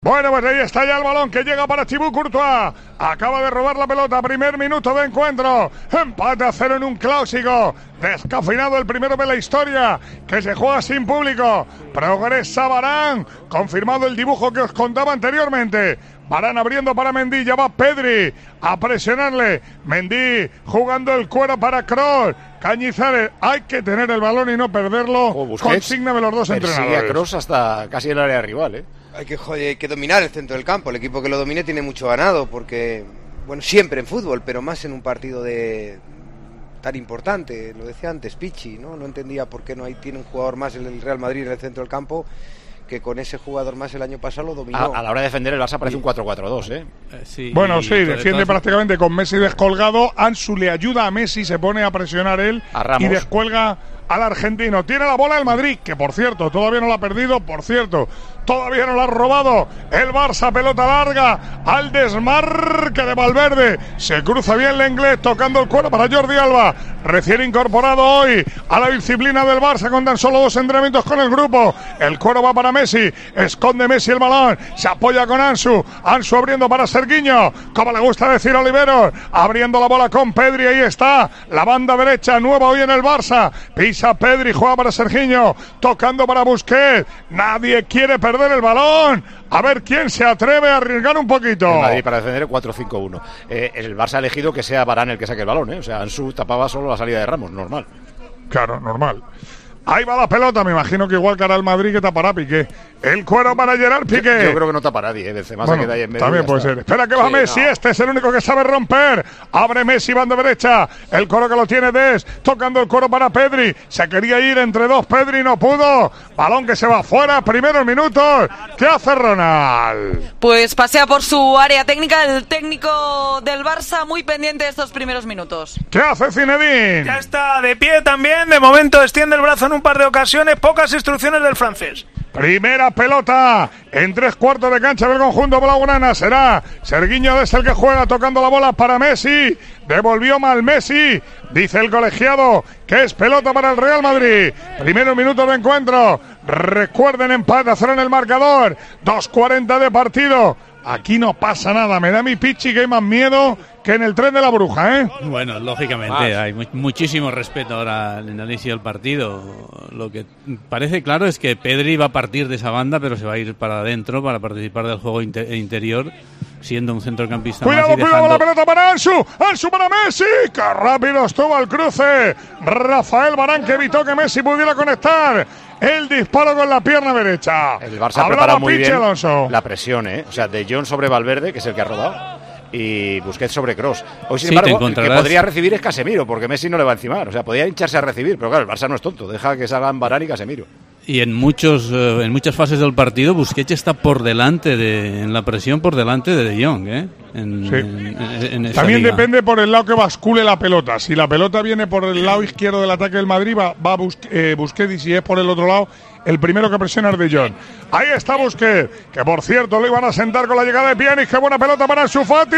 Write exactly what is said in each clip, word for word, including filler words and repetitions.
Bueno, pues ahí está ya el balón que llega para Thibaut Courtois. Acaba de robar la pelota, primer minuto de encuentro. Empate a cero en un clásico. Descafeinado el primero de la historia, que se juega sin público. Progresa Varane, confirmado el dibujo que os contaba anteriormente. Varane abriendo para Mendy, ya va Pedri a presionarle. Mendy jugando el cuero para Kroos. Cañizares, hay que tener el balón y no perderlo. Oh, consigna de los dos entrenadores. A Kroos hasta casi el área rival, ¿eh? Hay que, joder, hay que dominar el centro del campo. El equipo que lo domine tiene mucho ganado, porque, bueno, siempre en fútbol, pero más en un partido de tan importante. Lo decía antes Pichi, ¿no? No entendía por qué no hay, tiene un jugador más en el Real Madrid en el centro del campo, que con ese jugador más el año pasado lo dominó. A, a la hora de defender el Barça parece un cuatro cuatro dos, ¿eh? eh sí, bueno, sí, defiende prácticamente con Messi descolgado. Ansu le ayuda a Messi, se pone a presionar él y descuelga al argentino. Tiene la bola el Madrid, que por cierto, todavía no la ha perdido, por cierto, todavía no la ha robado. El Barça, pelota larga, al desmarque de Valverde. Se cruza bien Lenglet, tocando el cuero para Jordi Alba, recién incorporado hoy a la disciplina del Barça con tan solo dos entrenamientos con el grupo. El cuero va para Messi, esconde Messi el balón, se apoya con Ansu, Ansu abriendo para Serguiño, como le gusta decir Oliveros, abriendo la bola con Pedri, ahí está, la banda derecha nueva hoy en el Barça, pisa Pedri, juega para Serguiño, tocando para Busquets, nadie quiere perder el balón, a ver quién se atreve a arriesgar un poquito. El Madrid para defender el cuatro cinco uno. Eh, el Barça ha elegido que sea Varane el que saque el balón, ¿eh? O sea, Ansu tapaba solo la salida de Ramos, normal. Claro, normal. Ahí va la pelota, me imagino que igual que hará el Madrid que tapará Piqué. El cuero para Gerard Piqué. Yo, yo creo que no tapará nadie, ¿eh? Benzema bueno, se queda ahí en medio. También puede ser. Espera que va sí, Messi, no. Este es el único que sabe romper. Abre Messi, banda derecha. El coro que lo tiene Des, tocando el coro para Pedri. Se quería ir entre dos, Pedri no pudo. Balón que se va afuera, primeros minutos. ¿Qué hace Ronald? Pues pasea por su área técnica el técnico del Barça, muy pendiente de estos primeros minutos. ¿Qué hace Zinedine? Ya está de pie también, de momento extiende el brazo en un par de ocasiones, pocas instrucciones del francés. Primera pelota en tres cuartos de cancha del conjunto blaugrana. Será Serguiño es el que juega tocando la bola para Messi. Devolvió mal Messi. Dice el colegiado que es pelota para el Real Madrid. Primeros minutos de encuentro. Recuerden, empate a cero en el marcador. dos cuarenta de partido. Aquí no pasa nada. Me da mi Pichi que hay más miedo que en el tren de la bruja, ¿eh? Bueno, lógicamente, hay mu- muchísimo respeto ahora en el inicio del partido. Lo que parece claro es que Pedri va a partir de esa banda, pero se va a ir para adentro para participar del juego inter- interior, siendo un centrocampista cuidado, más y cuidado, dejando... la pelota para Ansu, Ansu para Messi, ¡qué rápido estuvo el cruce! Rafael Varane, que evitó que Messi pudiera conectar el disparo con la pierna derecha. El Barça ha preparado muy bien Alonso. La presión, ¿eh? O sea, De Jong sobre Valverde, que es el que ha rodado, y Busquets sobre Kroos. Hoy, sin sí, embargo, el que podría recibir es Casemiro, porque Messi no le va a encimar. O sea, podría hincharse a recibir, pero claro, el Barça no es tonto, deja que salgan Varane y Casemiro. Y en muchos eh, en muchas fases del partido Busquets está por delante de en la presión por delante de De Jong, ¿eh? En, sí. en, en, en También liga. depende por el lado que bascule la pelota. Si la pelota viene por el lado izquierdo del ataque del Madrid, va, va Busque, eh, Busquets, y si es por el otro lado, el primero que presiona es De Jong. Ahí está Busquets, que por cierto lo iban a sentar con la llegada de Pjanic. ¡Qué buena pelota para Ansu Fati!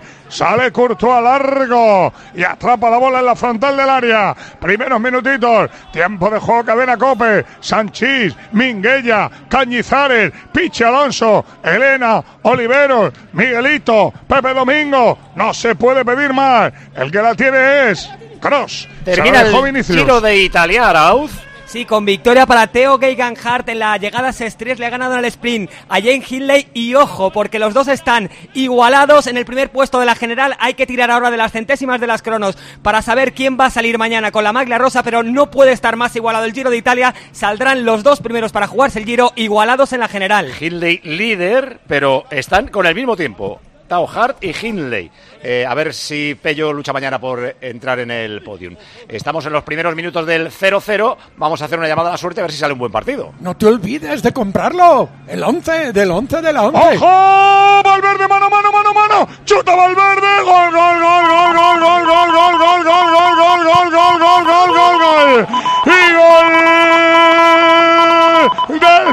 Sale Courtois largo y atrapa la bola en la frontal del área. Primeros minutitos, tiempo de juego, cadena Cope. Sanchís, Minguella, Cañizares, Pichi Alonso, Elena, Oliveros, Miguelito, Pepe Domingo. No se puede pedir más. El que la tiene es Kroos. Termina el Giro de Italia, Arauz. Sí, con victoria para Theo Geoghegan-Hart en la llegada a Sestriere, le ha ganado en el sprint a Jane Hindley y ojo, porque los dos están igualados en el primer puesto de la general. Hay que tirar ahora de las centésimas de las cronos para saber quién va a salir mañana con la maglia rosa, pero no puede estar más igualado el Giro de Italia. Saldrán los dos primeros para jugarse el Giro igualados en la general. Hindley líder, pero están con el mismo tiempo. Theo Hart y Hindley. Eh, a ver si Pello lucha mañana por entrar en el podium. Estamos en los primeros minutos del cero cero. Vamos a hacer una llamada a la suerte a ver si sale un buen partido. No te olvides de comprarlo. El once, del once de la once. ¡Ojo! Valverde, mano, mano, mano, mano. ¡Chuta Valverde! ¡Gol, gol, gol, gol, gol, gol, gol, gol, gol, gol, gol, gol, gol, gol, gol, gol, gol, gol! ¡Y gol del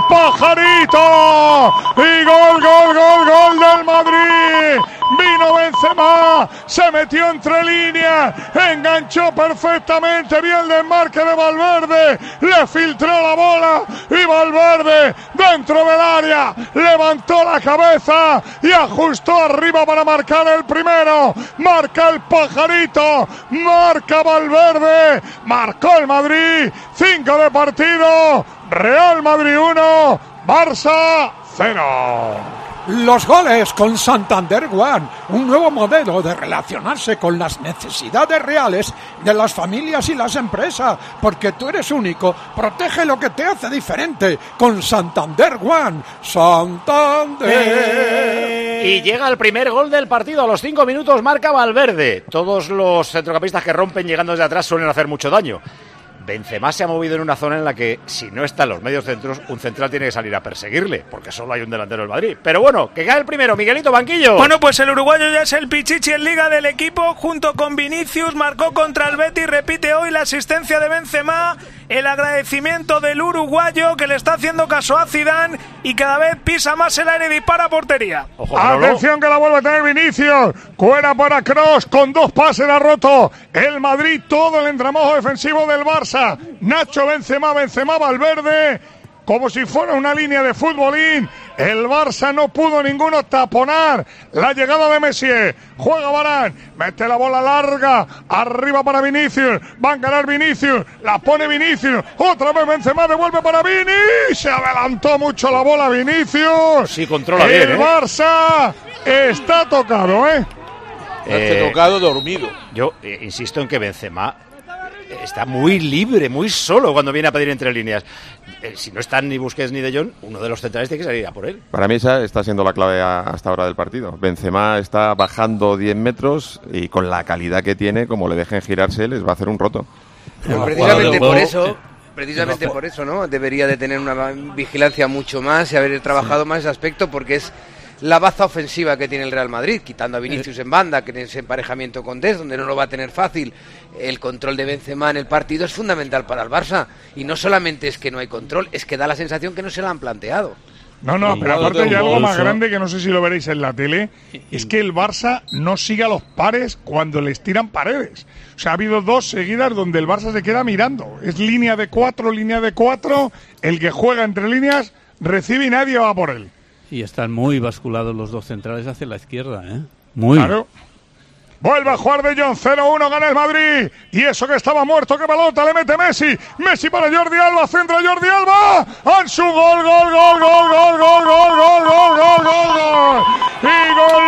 Pajarito! ¡Y gol, gol, gol, gol del Madrid! Vino Benzema Alba se metió entre líneas, enganchó perfectamente bien el desmarque de Valverde, le filtró la bola y Valverde dentro del área levantó la cabeza y ajustó arriba para marcar el primero. Marca el pajarito, marca Valverde, marcó el Madrid, cinco de partido, Real Madrid uno, Barça cero. Los goles con Santander One, un nuevo modelo de relacionarse con las necesidades reales de las familias y las empresas, porque tú eres único, protege lo que te hace diferente con Santander One. Santander. Y llega el primer gol del partido, a los cinco minutos marca Valverde. Todos los centrocampistas que rompen llegando desde atrás suelen hacer mucho daño. Benzema se ha movido en una zona en la que, si no están los medios centros, un central tiene que salir a perseguirle, porque solo hay un delantero del Madrid. Pero bueno, que cae el primero, Miguelito, banquillo. Bueno, pues el uruguayo ya es el pichichi en Liga del equipo, junto con Vinicius, marcó contra el Betis, repite hoy la asistencia de Benzema, el agradecimiento del uruguayo que le está haciendo caso a Zidane y cada vez pisa más el aire y dispara a portería. Ojo, atención que la vuelve a tener Vinicius, cuera para Kroos, con dos pases ha roto el Madrid todo el entramado defensivo del Barça. Nacho, Benzema, Benzema, Valverde, como si fuera una línea de futbolín. El Barça no pudo ninguno taponar la llegada de Messi. Juega Varane, mete la bola larga, arriba para Vinicius, va a ganar Vinicius, la pone Vinicius, otra vez Benzema, devuelve para Vini, se adelantó mucho la bola Vinicius. Sí, controla el bien, El Barça ¿eh? está tocado, ¿eh? eh está tocado, dormido. Yo eh, insisto en que Benzema está muy libre, muy solo cuando viene a pedir entre líneas. Eh, si no están ni Busquets ni De Jong, uno de los centrales tiene que salir a por él. Para mí esa está siendo la clave a, hasta ahora del partido. Benzema está bajando diez metros y con la calidad que tiene, como le dejen girarse, les va a hacer un roto. Pero precisamente por eso, precisamente por eso, ¿no? Debería de tener una vigilancia mucho más y haber trabajado más ese aspecto, porque es la baza ofensiva que tiene el Real Madrid, quitando a Vinicius en banda, que tiene ese emparejamiento con Dest, donde no lo va a tener fácil. El control de Benzema en el partido es fundamental para el Barça, y no solamente es que no hay control, es que da la sensación que no se lo han planteado. No, no, pero aparte hay algo más grande que no sé si lo veréis en la tele, es que el Barça no sigue a los pares cuando les tiran paredes. O sea, ha habido dos seguidas donde el Barça se queda mirando. Es línea de cuatro, línea de cuatro, el que juega entre líneas recibe y nadie va por él. Y están muy basculados los dos centrales hacia la izquierda, ¿eh? Muy. Claro. Vuelve a jugar De Jong, cero uno, gana el Madrid. Y eso que estaba muerto, que pelota, le mete Messi. Messi para Jordi Alba, centra Jordi Alba. Ansu, gol, gol, gol, gol, gol, gol, gol, gol, gol, gol, gol, gol. Y gol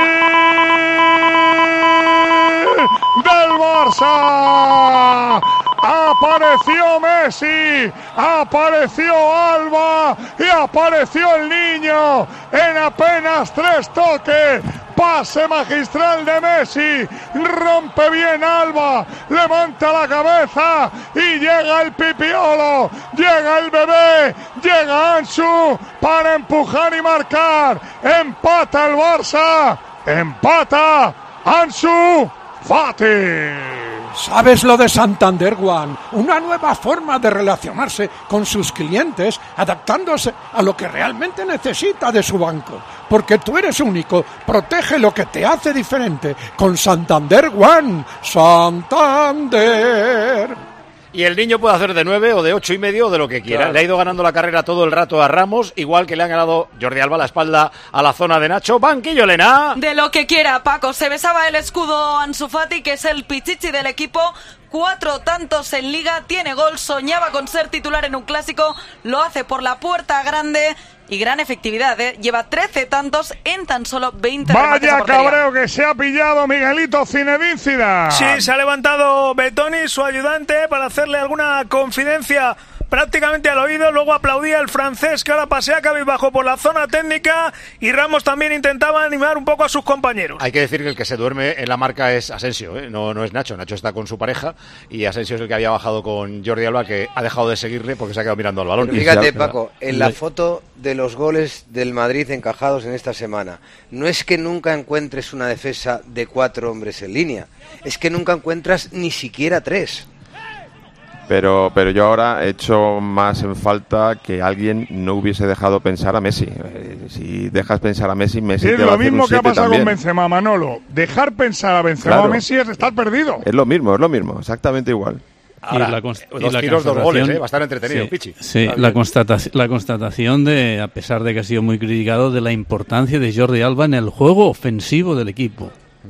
del Barça. Apareció Messi, apareció Alba y apareció el niño en apenas tres toques. Pase magistral de Messi, rompe bien Alba, levanta la cabeza y llega el pipiolo, llega el bebé, llega Ansu para empujar y marcar. Empata el Barça, empata Ansu Fati. ¿Sabes lo de Santander One? Una nueva forma de relacionarse con sus clientes, adaptándose a lo que realmente necesita de su banco. Porque tú eres único, protege lo que te hace diferente con Santander One. Santander. Y el niño puede hacer de nueve o de ocho y medio o de lo que quiera. Claro. Le ha ido ganando la carrera todo el rato a Ramos, igual que le han ganado Jordi Alba la espalda a la zona de Nacho. Banquillo, Elena. De lo que quiera, Paco. Se besaba el escudo Ansu Fati, que es el pichichi del equipo. Cuatro tantos en Liga, tiene gol, soñaba con ser titular en un clásico, lo hace por la puerta grande y gran efectividad, ¿eh? Lleva trece tantos en tan solo veinte remates a portería. Vaya cabreo que se ha pillado Miguelito Zinedine Zidane. Sí, se ha levantado Betoni, su ayudante, para hacerle alguna confidencia prácticamente al oído. Luego aplaudía el francés, que ahora pasea cabizbajo por la zona técnica, y Ramos también intentaba animar un poco a sus compañeros. Hay que decir que el que se duerme en la marca es Asensio, ¿eh? no, no es Nacho. Nacho está con su pareja y Asensio es el que había bajado con Jordi Alba, que ha dejado de seguirle porque se ha quedado mirando al balón. Pero fíjate, Paco, en la foto de los goles del Madrid encajados en esta semana, no es que nunca encuentres una defensa de cuatro hombres en línea, es que nunca encuentras ni siquiera tres. Pero, pero yo ahora he hecho más en falta que alguien no hubiese dejado pensar a Messi. Eh, si dejas pensar a Messi, Messi es te va a hacer un lo mismo que ha pasado también. con Benzema, Manolo. Dejar pensar a Benzema claro. a Messi es estar perdido. Es lo mismo, es lo mismo, exactamente igual. Ahora, y la const- dos y la tiros, dos goles, ¿eh? Bastante entretenido, sí, Pichi. Sí, la, constatac- la constatación de, a pesar de que ha sido muy criticado, de la importancia de Jordi Alba en el juego ofensivo del equipo.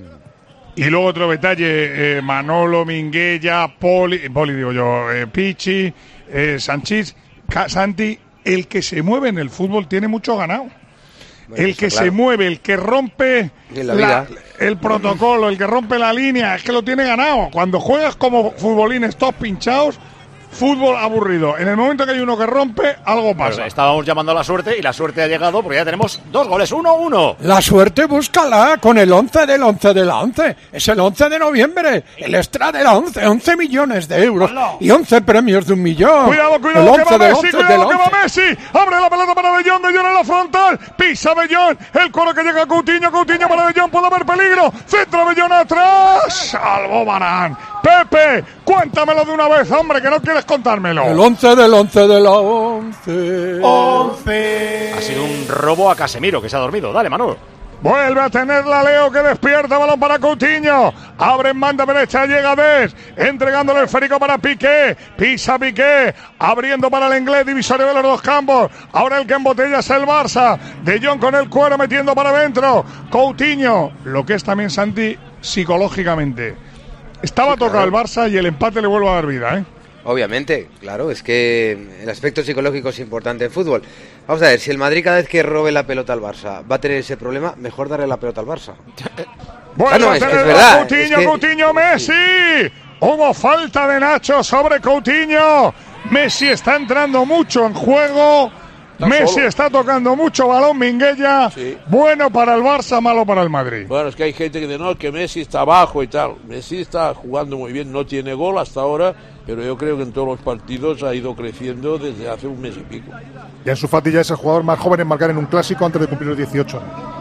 Y luego otro detalle, eh, Manolo, Minguella, Poli, Poli digo yo, eh, Pichi, eh, Sanchís, Ca- Santi, el que se mueve en el fútbol tiene mucho ganado. Bueno, el que claro. se mueve, el que rompe la la, el protocolo, el que rompe la línea, es que lo tiene ganado. Cuando juegas como futbolines todos pinchados, fútbol aburrido. En el momento que hay uno que rompe, algo pasa. Pues estábamos llamando a la suerte y la suerte ha llegado porque ya tenemos dos goles, uno uno. La suerte búscala con el once del once de la once. Es el once de noviembre, el extra de la once, once millones de euros y once premios de un millón. Cuidado, cuidado, que va Messi, cuidado, que va Messi. Abre la pelota para De Jong, De Jong en la frontal. Pisa De Jong, el coro que llega a Coutinho, Coutinho para De Jong, puede haber peligro. Centro De Jong atrás. Salvó Varane. Pepe, cuéntamelo de una vez, hombre, que no quieres contármelo. El once del once de la once. once. Ha sido un robo a Casemiro, que se ha dormido. Dale, Manolo. Vuelve a tenerla Leo, que despierta, balón para Coutinho. Abre en banda derecha, llega Des, entregándole el esférico para Piqué. Pisa Piqué, abriendo para el inglés, divisorio de los dos campos. Ahora el que embotella es el Barça. De Jong con el cuero metiendo para adentro. Coutinho, lo que es también Santi psicológicamente. Estaba sí, tocado claro. el Barça y el empate le vuelve a dar vida, ¿eh? Obviamente, claro, es que el aspecto psicológico es importante en fútbol. Vamos a ver, si el Madrid cada vez que robe la pelota al Barça va a tener ese problema, mejor darle la pelota al Barça. Bueno, ah, no, es, es verdad. Coutinho, es que... Coutinho, Messi. Hubo falta de Nacho sobre Coutinho. Messi está entrando mucho en juego. Está Messi solo. Está tocando mucho balón, Minguella. Sí. Bueno para el Barça, malo para el Madrid. Bueno, es que hay gente que dice, no, que Messi está abajo y tal. Messi está jugando muy bien, no tiene gol hasta ahora, pero yo creo que en todos los partidos ha ido creciendo desde hace un mes y pico. Y Ansu Fati ya es el jugador más joven en marcar en un clásico antes de cumplir los dieciocho.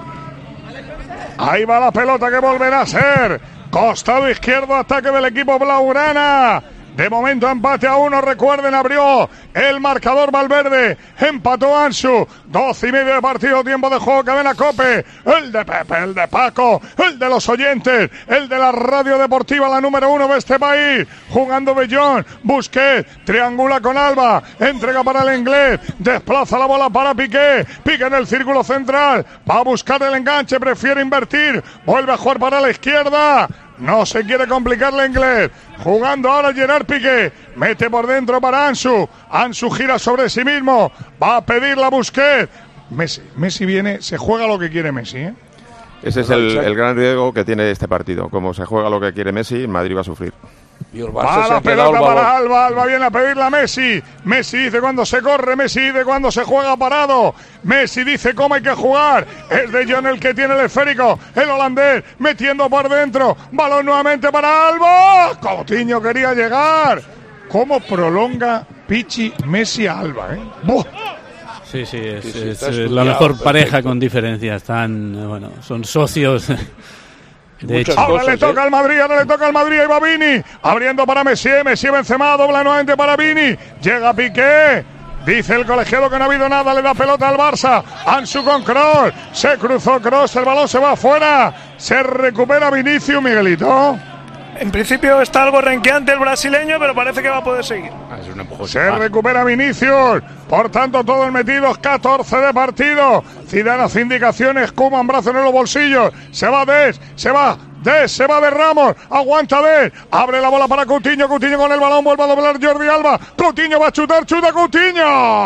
Ahí va la pelota que volverá a ser. Costado izquierdo, ataque del equipo blaugrana. De momento empate a uno, recuerden, abrió el marcador Valverde, empató Ansu, doce y medio de partido, tiempo de juego, cadena COPE, el de Pepe, el de Paco, el de los oyentes, el de la radio deportiva, la número uno de este país, jugando Bellón, Busquets, triangula con Alba, entrega para el inglés, desplaza la bola para Piqué, Piqué en el círculo central, va a buscar el enganche, prefiere invertir, vuelve a jugar para la izquierda. No se quiere complicar el inglés. Jugando ahora Gerard Piqué. Mete por dentro para Ansu. Ansu gira sobre sí mismo. Va a pedir la Busquets. Messi. Messi viene, se juega lo que quiere Messi, ¿eh? Ese es el, el gran riesgo que tiene este partido. Como se juega lo que quiere Messi, Madrid va a sufrir. Y el va la pelota para Alba, Alba viene a pedirla a Messi. Messi dice cuando se corre, Messi dice cuando se juega parado. Messi dice cómo hay que jugar. Es De Jong el que tiene el esférico, el holandés metiendo por dentro. Balón nuevamente para Alba. Coutinho quería llegar. ¿Cómo prolonga Pichi Messi a Alba, eh? ¡Buah! Sí, sí, es, sí, sí, es, es la mejor perfecto. Pareja con diferencia. Están, bueno, son socios. De hecho, ahora cosas, le toca ¿eh? al Madrid, ahora le toca al Madrid, ahí va Vini, abriendo para Messi, Messi Benzema, dobla nuevamente para Vini, llega Piqué, dice el colegiado que no ha habido nada, le da pelota al Barça, Ansu con Kroos, se cruzó Kroos, el balón se va afuera, se recupera Vinicius, Miguelito. En principio está algo renqueante el brasileño, pero parece que va a poder seguir. Ah, es un se más. recupera Vinicius. Por tanto, todos metidos, catorce de partido. Zidane hace indicaciones, Koeman brazo en los bolsillos. Se va Des, se va Des, se va de Ramos. Aguanta Des, abre la bola para Coutinho. Coutinho con el balón, vuelve a doblar Jordi Alba. Coutinho va a chutar, chuta Coutinho.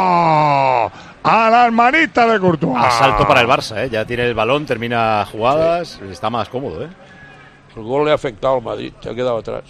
A la hermanita de Courtois. Asalto para el Barça, ¿eh? Ya tiene el balón, termina jugadas, sí. Está más cómodo, ¿eh? El gol le ha afectado al Madrid, se ha quedado atrás.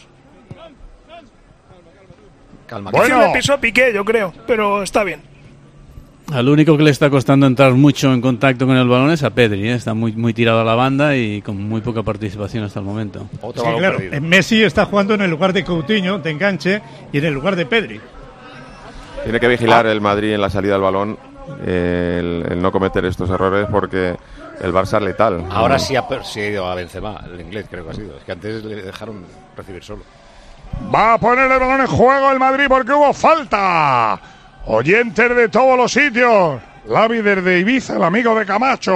Calma. Bueno, le pisó Piqué, yo creo, pero está bien. Al único que le está costando entrar mucho en contacto con el balón es a Pedri, ¿eh? Está muy muy tirado a la banda y con muy poca participación hasta el momento. Otro sí, claro, perdido. Messi está jugando en el lugar de Coutinho, de enganche, y en el lugar de Pedri. Tiene que vigilar ah. el Madrid en la salida del balón, el, el no cometer estos errores porque el Barça es letal. Ahora sí ha, sí ha ido a Benzema, el inglés creo que ha sido. Es que antes le dejaron recibir solo. Va a poner el balón en juego el Madrid porque hubo falta. Oyentes de todos los sitios. Lavi desde Ibiza, el amigo de Camacho.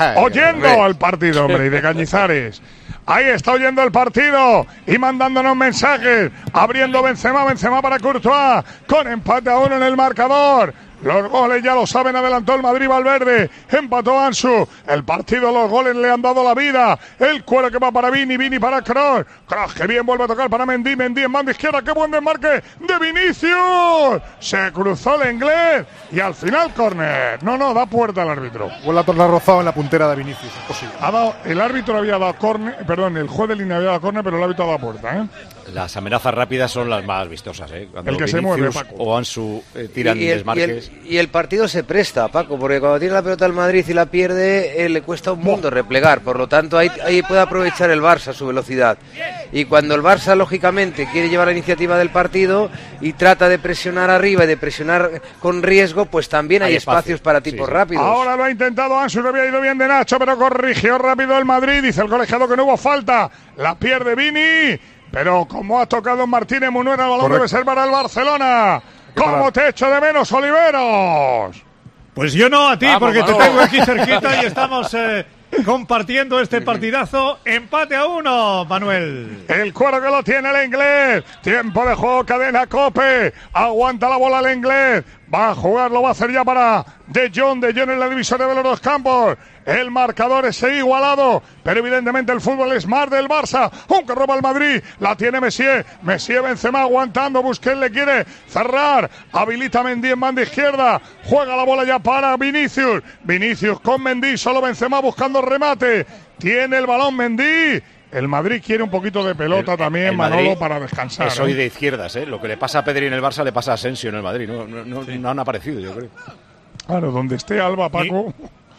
Oyendo el partido, hombre, y de Cañizares. Ahí está oyendo el partido y mandándonos mensajes. Abriendo Benzema, Benzema para Courtois. Con empate a uno en el marcador. Los goles ya lo saben, adelantó el Madrid. Valverde, empató Ansu. El partido, los goles le han dado la vida. El cuero que va para Vini, Vini para Kroos. Kroos que bien vuelve a tocar para Mendy, Mendy en banda izquierda. Qué buen desmarque de Vinicius. Se cruzó el inglés y al final córner. No, no, da puerta al árbitro. O la torna rozado en la puntera de Vinicius, es posible. Ha dado, el árbitro había dado córner, perdón, el juez de línea había dado córner, pero el árbitro ha dado puerta, ¿eh? Las amenazas rápidas son las más vistosas, ¿eh? Cuando el que Vinicius se mueve, Paco. O Ansu eh, tiran y el, desmarques. Y el, y el partido se presta, Paco, porque cuando tiene la pelota el Madrid y la pierde, eh, le cuesta un mundo replegar. Por lo tanto, ahí, ahí puede aprovechar el Barça su velocidad. Y cuando el Barça, lógicamente, quiere llevar la iniciativa del partido y trata de presionar arriba y de presionar con riesgo, pues también hay, hay espacios espacio. para tipos sí, sí. rápidos. Ahora lo ha intentado Ansu, le había ido bien de Nacho, pero corrigió rápido el Madrid. Dice el colegiado que no hubo falta. La pierde Vini. Pero como ha tocado Martínez Munuera, el balón Correcto. debe ser para el Barcelona. ¿Cómo te echo de menos, Oliveros? Pues yo no a ti, vamos, porque vamos. te tengo aquí cerquita y estamos eh, compartiendo este partidazo. Empate a uno, Manuel. El cuero que lo tiene el inglés. Tiempo de juego, cadena Cope. Aguanta la bola el inglés. Va a jugar, lo va a hacer ya para De Jong. De Jong en la divisoria de los dos campos. El marcador es igualado, pero evidentemente el fútbol es más del Barça. Aunque roba el Madrid, la tiene Messier. Messier, Benzema aguantando, Busquets le quiere cerrar. Habilita Mendy en banda izquierda. Juega la bola ya para Vinicius. Vinicius con Mendy, solo Benzema buscando remate. Tiene el balón Mendy. El Madrid quiere un poquito de pelota el, también, el Manolo, Madrid para descansar. Soy ¿eh? de izquierdas, ¿eh? Lo que le pasa a Pedri en el Barça le pasa a Asensio en el Madrid. No, no, no, sí. no han aparecido, yo creo. Claro, donde esté Alba, Paco.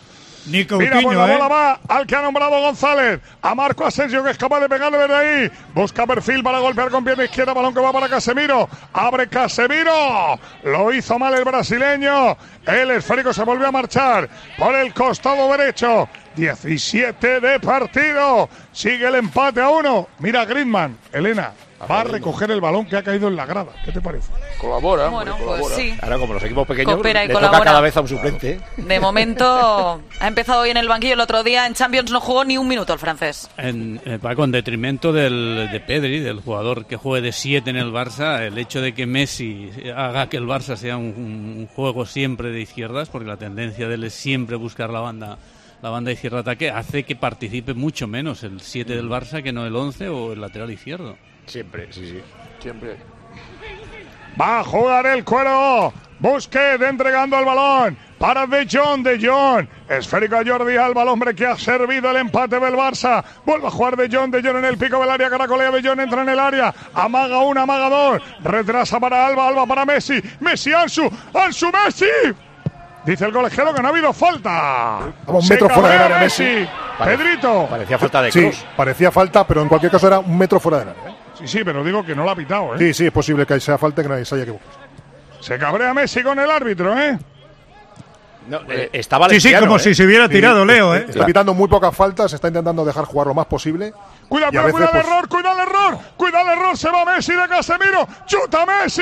Ni Mira, pues la bola ¿eh? va al que ha nombrado González, a Marco Asensio, que es capaz de pegarle desde ahí. Busca perfil para golpear con pierna izquierda, balón que va para Casemiro. Abre Casemiro. Lo hizo mal el brasileño. El esférico se volvió a marchar por el costado derecho. diecisiete de partido. Sigue el empate a uno. Mira Griezmann, Elena. Va a recoger el balón que ha caído en la grada. ¿Qué te parece? Colabora. Bueno, hombre, pues colabora. sí. Ahora, como los equipos pequeños, Coopera y le colabora. toca cada vez a un suplente. De momento, ha empezado hoy en el banquillo. El otro día en Champions no jugó ni un minuto el francés. En, eh, Paco, en detrimento del, de Pedri, del jugador que juegue de siete en el Barça, el hecho de que Messi haga que el Barça sea un, un juego siempre de izquierdas, porque la tendencia de él es siempre buscar la banda la banda izquierda ataque, hace que participe mucho menos el siete del Barça que no el once o el lateral izquierdo. Siempre, sí, sí. Siempre. Va a jugar el cuero. Busquets entregando el balón para De Jong, De Jong. Esférico a Jordi Alba, el hombre que ha servido el empate del Barça. Vuelve a jugar De Jong, De Jong en el pico del área, caracolea De Jong, entra en el área. Amaga una, amaga dos. Retrasa para Alba, Alba para Messi. Messi, Ansu, Ansu, Messi. Dice el colegiado que no ha habido falta. Un Se metro fuera del área, Messi. Messi. Pare Pedrito. Parecía falta de Kroos. Sí, parecía falta, pero en cualquier caso era un metro fuera del área. ¿eh? Sí, sí, pero digo que no lo ha pitado, ¿eh? Sí, sí, es posible que sea falta y que nadie se haya equivocado. Se cabrea Messi con el árbitro, ¿eh? No, eh, estaba sí, sí, como ¿eh? si se hubiera tirado, sí, Leo, ¿eh? Está pitando muy pocas faltas, está intentando dejar jugar lo más posible. Cuidado, cuidado, cuidado el error, cuidado el error, cuidado el error, se va Messi de Casemiro, chuta Messi,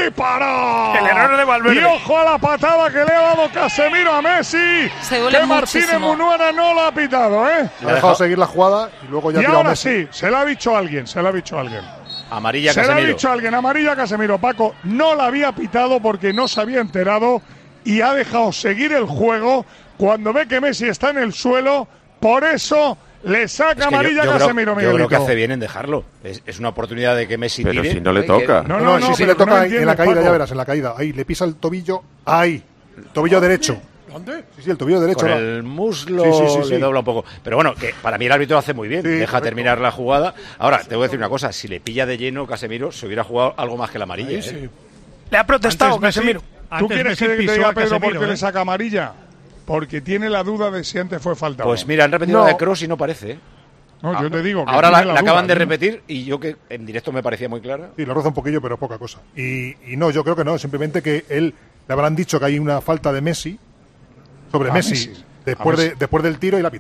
para. El error de Valverde. Y ojo a la patada que le ha dado Casemiro a Messi, se duele que Martínez Munuera no lo ha pitado, ¿eh? Ha dejado seguir la jugada y luego ya y ha tirado ahora Messi. sí, se la ha dicho alguien, se la ha dicho alguien. Amarilla se Casemiro. Se le ha dicho alguien, amarilla Casemiro, Paco, no la había pitado porque no se había enterado y ha dejado seguir el juego cuando ve que Messi está en el suelo, por eso le saca es amarilla yo, yo Casemiro, creo, yo creo que hace bien en dejarlo. Es, es una oportunidad de que Messi pero tire. si no le toca. No, no, no, no sí, sí le toca no ahí, en la caída, Paco. Ya verás, en la caída. Ahí, le pisa el tobillo, ahí, el tobillo ¿Dónde? derecho. ¿Dónde? Sí, sí, el tobillo derecho. Con ¿no? el muslo sí, sí, sí, sí. le dobla un poco. Pero bueno, que para mí el árbitro lo hace muy bien. Sí, deja correcto. terminar la jugada. Ahora, te voy a decir una cosa. Si le pilla de lleno Casemiro, se hubiera jugado algo más que la amarilla. Ahí, sí. ¿eh? Le ha protestado Antes Casemiro. Messi, ¿Tú quieres que te diga Pedro por qué ¿eh? le saca amarilla? Porque tiene la duda de si antes fue falta. Pues mira, han repetido no. la de Kroos y no parece, ¿eh? No, yo te digo que ahora la, la, la acaban duda, de ¿no? repetir y yo que en directo me parecía muy clara. Sí, lo roza un poquillo, pero poca cosa. Y, y no, yo creo que no, simplemente que él le habrán dicho que hay una falta de Messi sobre a Messi, Messi. Después, a de, Messi. después del tiro y la ha pitado.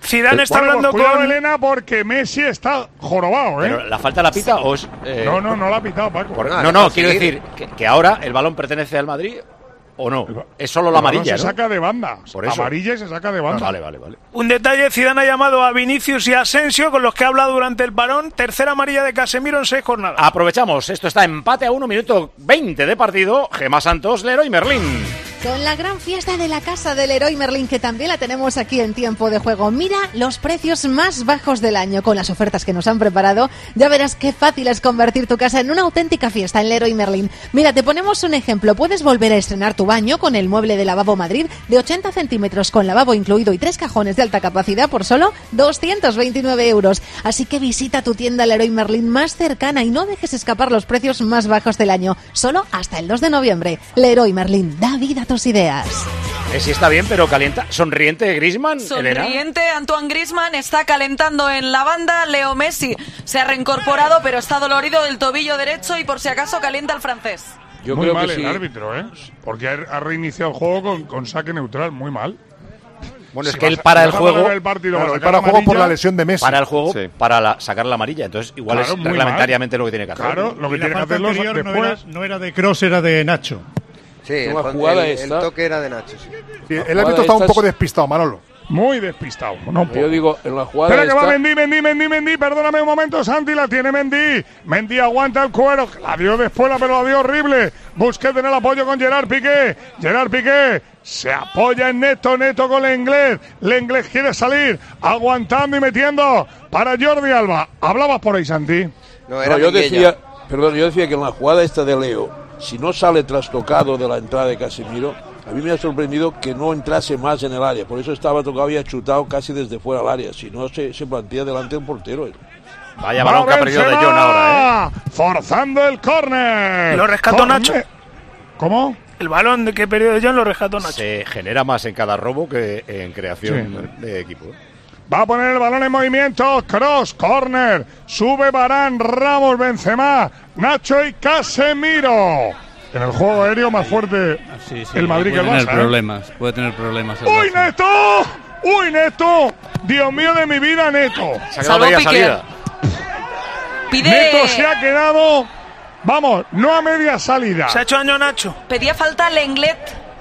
Zidane está bueno, hablando pues cuidado, con Elena, porque Messi está jorobado, ¿eh? ¿Pero la falta la pita o es...? Eh... No, no, no la ha pitado, Paco. Por, no, no, quiero decir que, que ahora el balón pertenece al Madrid o no. Es solo la amarilla, ¿no? Se saca de banda. Por eso. Amarilla y se saca de banda. Ah, vale, vale, vale. un detalle. Zidane ha llamado a Vinicius y a Asensio, con los que ha hablado durante el parón. Tercera amarilla de Casemiro en seis jornadas. Aprovechamos. Esto está empate a uno, minuto veinte de partido. Gemma Santos, Leroy Merlín. Con la gran fiesta de la casa del Leroy Merlin, que también la tenemos aquí en tiempo de juego. Mira los precios más bajos del año con las ofertas que nos han preparado. Ya verás qué fácil es convertir tu casa en una auténtica fiesta en Leroy Merlin. Mira, te ponemos un ejemplo. Puedes volver a estrenar tu baño con el mueble de lavabo Madrid de ochenta centímetros con lavabo incluido y tres cajones de alta capacidad por solo doscientos veintinueve euros. Así que visita tu tienda Leroy Merlin más cercana y no dejes escapar los precios más bajos del año. Solo hasta el dos de noviembre. Leroy Merlin, da vida a tus ideas. Messi está bien, pero calienta. ¿Sonriente Griezmann? Sonriente, Elena. Antoine Griezmann está calentando en la banda. Leo Messi se ha reincorporado, pero está dolorido del tobillo derecho y por si acaso calienta el francés. Yo muy creo mal que el sí. árbitro, ¿eh? Porque ha reiniciado el juego con, con saque neutral, muy mal. Bueno, es si que él para el juego. El partido, claro, para el juego por la lesión de Messi. Para el juego sí. para la, sacar la amarilla. Entonces, igual claro, es reglamentariamente mal. Lo que tiene que hacer. Claro, lo que y tiene que hacer los después. No era, no era de Kroos, era de Nacho. Sí, el, el, el toque era de Nacho. Sí. Sí, el árbitro está un poco despistado, Manolo. Muy despistado. No, yo digo, en la jugada. Espera que va Mendy, Mendy, Mendy, Mendy. Perdóname un momento, Santi. La tiene Mendy. Mendy aguanta el cuero. La dio de espuela, pero la dio horrible. Busquets en el apoyo con Gerard Piqué. Gerard Piqué se apoya en Neto. Neto con Lenglet. Lenglet quiere salir. Aguantando y metiendo para Jordi Alba. ¿Hablabas por ahí, Santi? No, era no yo decía, perdón, yo decía que en la jugada esta de Leo, si no sale trastocado de la entrada de Casemiro, a mí me ha sorprendido que no entrase más en el área. Por eso estaba tocado y ha chutado casi desde fuera del área. Si no, se, se plantea delante de un portero. Vaya balón que ha perdido de John ahora, ¿eh? Forzando el córner. Lo rescató Corne. Nacho. ¿Cómo? El balón de que perdió de John lo rescató Nacho. Se genera más en cada robo que en creación sí. de equipo. Va a poner el balón en movimiento. Cross, corner. Sube Varane, Ramos, Benzema, Nacho y Casemiro. En el juego aéreo más fuerte sí, sí, el Madrid que el Barça. Puede tener problemas, ¿eh? puede tener problemas. ¡Uy, Neto! ¡Uy, Neto! Dios mío de mi vida, Neto. Se ha quedado media salida. Pide... Neto se ha quedado, vamos, no a media salida. Se ha hecho daño Nacho. Pedía falta Lenglet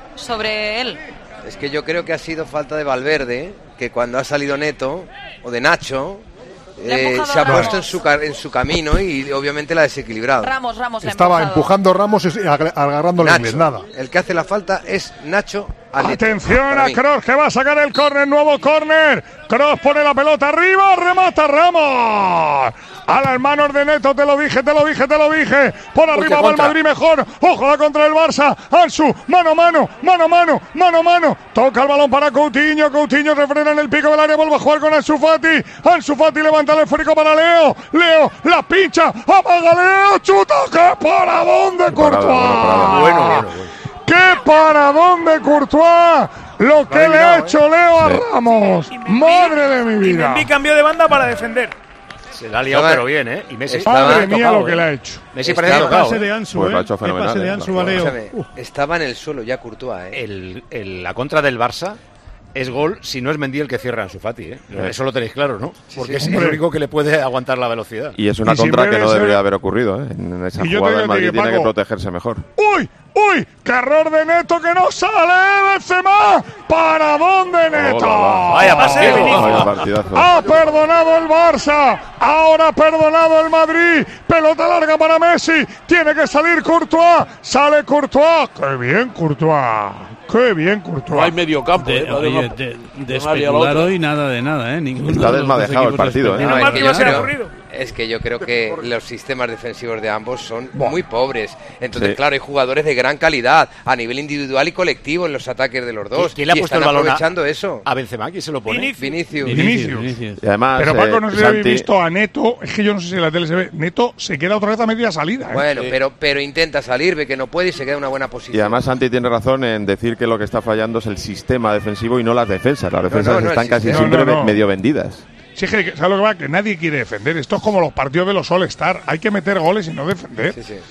sobre él. Es que yo creo que ha sido falta de Valverde, que cuando ha salido Neto, o de Nacho, eh, se ha puesto en su, en su camino y obviamente la ha desequilibrado. Ramos, Ramos. Estaba empujando Ramos y agarrándole el inglés, nada. El que hace la falta es Nacho a Neto. Atención a Kroos, que va a sacar el córner, nuevo córner. Kroos pone la pelota arriba, remata Ramos. A las manos de Neto, te lo dije, te lo dije, te lo dije. Por arriba va el Madrid mejor. Ojalá contra el Barça. Ansu, mano a mano, mano a mano, mano a mano. Toca el balón para Coutinho. Coutinho refrena en el pico del área. Vuelve a jugar con Ansu Fati. Ansu Fati levanta el esférico para Leo. Leo, la pincha. Apaga Leo. Chuta. ¡Qué paradón de Courtois! Bueno, bueno, bueno. ¡Qué paradón de Courtois! Lo que le ha hecho Leo a Ramos. Madre de mi vida. Y Mendy cambió de banda para defender. Se la ha liado, pero bien, ¿eh? Y Messi Madre mía lo que le ha hecho. Messi parece tocado. Pase de Ansu, pues lo ha hecho fenomenal. De Ansu, eh. Leo. Uh. Estaba en el suelo ya Courtois, ¿eh? El, el, la contra del Barça es gol si no es Mendy el que cierra a Ansu Fati, ¿eh? Sí. Eso lo tenéis claro, ¿no? Porque sí, sí, es el único que le puede aguantar la velocidad. Y es una y contra si que no ser... debería haber ocurrido, ¿eh? En esa y jugada el Madrid tiene Paco, que protegerse mejor. ¡Uy! ¡Uy! ¡Qué error de Neto que no sale! ¡Benzema! ¿Para dónde, Neto? Oh, vaya partidazo. Ha perdonado el Barça. Ahora ha perdonado el Madrid. Pelota larga para Messi. Tiene que salir Courtois. Sale Courtois. ¡Qué bien, Courtois! ¡Qué bien, Courtois! No hay medio campo. De, ¿eh? oye, de, de, de especular hoy nada de nada, ¿eh? Ninguno Está desmadejado el partido, ¿eh? No, es, que yo creo, es que yo creo que los sistemas defensivos de ambos son Buah. muy pobres. Entonces, sí. claro, hay jugadores de gran calidad a nivel individual y colectivo en los ataques de los dos. ¿Quién le ha y puesto el balón aprovechando a, eso? a Benzema? ¿Quién se lo pone? Vinicius. Vinicius. Vinicius. Vinicius. Y además, pero Paco, no sé si Santi... habéis visto a Neto. Es que yo no sé si en la tele se ve. Neto se queda otra vez a media salida, ¿eh? Bueno, sí. pero, pero intenta salir, ve que no puede y se queda en una buena posición. Y además Santi tiene razón en decir que lo que está fallando es el sistema defensivo y no las defensas. Las defensas no, no, no están casi siempre no, no, no. medio vendidas. Sí, ¿sabes lo que va? Que nadie quiere defender. Esto es como los partidos de los All-Star. Hay que meter goles y no defender. Sí, sí.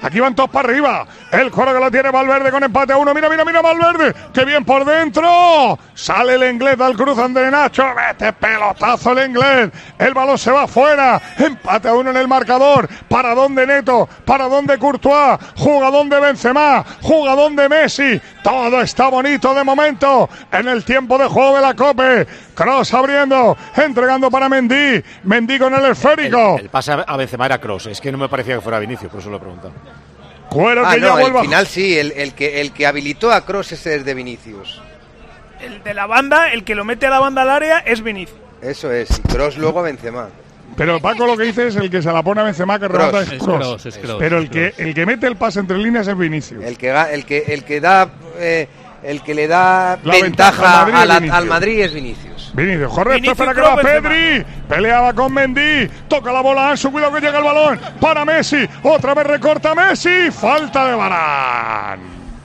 Aquí van todos para arriba. El coro que lo tiene Valverde con empate a uno. Mira, mira, mira Valverde. ¡Qué bien por dentro! Sale el inglés al cruzan de Nacho. Mete pelotazo el inglés. El balón se va afuera. Empate a uno en el marcador. ¿Para dónde Neto? ¿Para dónde Courtois? Jugadón de Benzema. Jugadón de Messi. Todo está bonito de momento. En el tiempo de juego de la Cope. Kroos abriendo. Entregando para Mendy. Mendy con el esférico. El, el pase a Benzema era Kroos. Es que no me parecía que fuera Vinicius, por eso lo he preguntado. Cuero ah, que no, ya vuelva. Al final sí, el, el, que, el que habilitó a Kroos ese es de Vinicius. El de la banda, el que lo mete a la banda al área es Vinicius. Eso es, y Kroos luego a Benzema. Pero Paco lo que dice es el que se la pone a Benzema que remata es Kroos. Pero el que, el que mete el pase entre líneas es Vinicius. El que, el que, el que da... Eh, el que le da la ventaja, ventaja al, Madrid a la, al Madrid es Vinicius. Vinicius, correcto, Vinicius, espera que va Pedri. Peleaba con Mendy. Toca la bola Ansu, cuidado que llega el balón. Para Messi. Otra vez recorta Messi. Falta de Varane.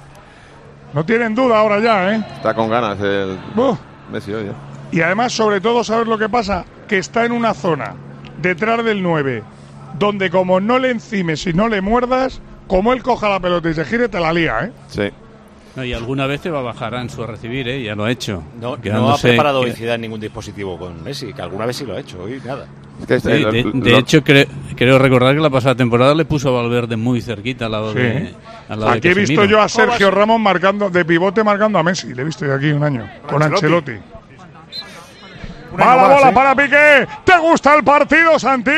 No tienen duda ahora ya, ¿eh? Está con ganas el uh. Messi hoy. ¿eh? Y además, sobre todo, ¿sabes lo que pasa? Que está en una zona detrás del nueve, donde como no le encimes y no le muerdas, como él coja la pelota y se gire, te la lía, ¿eh? Sí. No, y alguna vez te va a bajar Ansu a recibir, ¿eh? Ya lo ha hecho. No, no ha preparado Oicida en ningún dispositivo con Messi, que alguna vez sí lo ha hecho, hoy nada. Es que este, sí, de, lo, de lo, hecho, cre, creo recordar que la pasada temporada le puso a Valverde muy cerquita al lado sí. de al lado Aquí de he visto yo a Sergio Ramos marcando de pivote marcando a Messi. Le he visto yo aquí un año, con Ancelotti. Ancelotti. Va la bola ¿eh? para Piqué. ¿Te gusta el partido, Santi?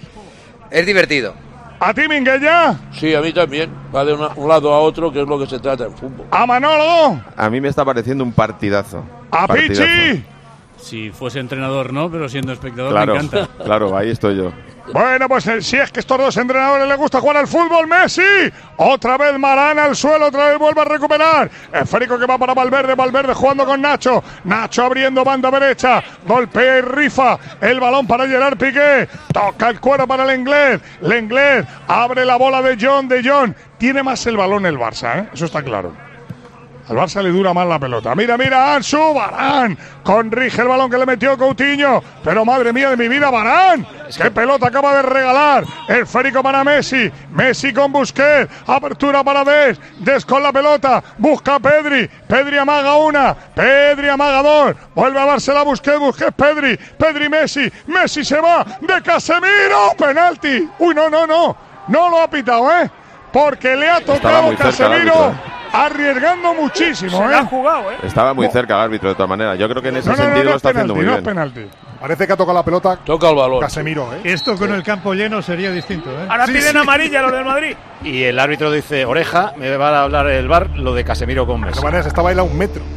Es divertido. ¿A ti, Minguella? Sí, a mí también. Va de una, un lado a otro, que es lo que se trata en fútbol. ¿A Manolo? A mí me está pareciendo un partidazo. ¿A partidazo. Pichi? Si fuese entrenador, no, pero siendo espectador claro, me encanta. Claro, ahí estoy yo. Bueno, pues eh, si es que estos dos entrenadores les gusta jugar al fútbol, Messi. Otra vez Marana al suelo, otra vez vuelve a recuperar. Esférico que va para Valverde, Valverde jugando con Nacho. Nacho abriendo banda derecha, golpea y rifa. El balón para Gerard Piqué. Toca el cuero para el inglés. El inglés abre la bola de John, de John. Tiene más el balón el Barça, ¿eh? Eso está claro. Al Barça le dura más la pelota. Mira, mira, Ansu, Varane. Corrige el balón que le metió Coutinho. Pero madre mía de mi vida, Varane. Es ¡qué que... pelota acaba de regalar! El esférico para Messi. Messi con Busquets. Apertura para Des. Des con la pelota. Busca a Pedri. Pedri amaga una. Pedri amaga dos. Vuelve a dársela a Busquets. Busquets, Pedri. Pedri, Messi. Messi se va de Casemiro. Penalti. Uy, no, no, no. No lo ha pitado, ¿eh? Porque le ha tocado Casemiro. Arriesgando muchísimo, Se ¿eh? la ha jugado, ¿eh? Estaba muy cerca el árbitro, de todas maneras. Yo creo que en ese no, no, sentido no, no lo está penalti, haciendo muy no bien. Es penalti. Parece que ha tocado la pelota. Toca el balón. Casemiro, ¿eh? Esto con el campo lleno sería distinto, ¿eh? Ahora sí, piden sí. amarilla lo del Madrid. Y el árbitro dice, oreja, me va a hablar el V A R lo de Casemiro con Messi. De maneras, estaba él a un metro.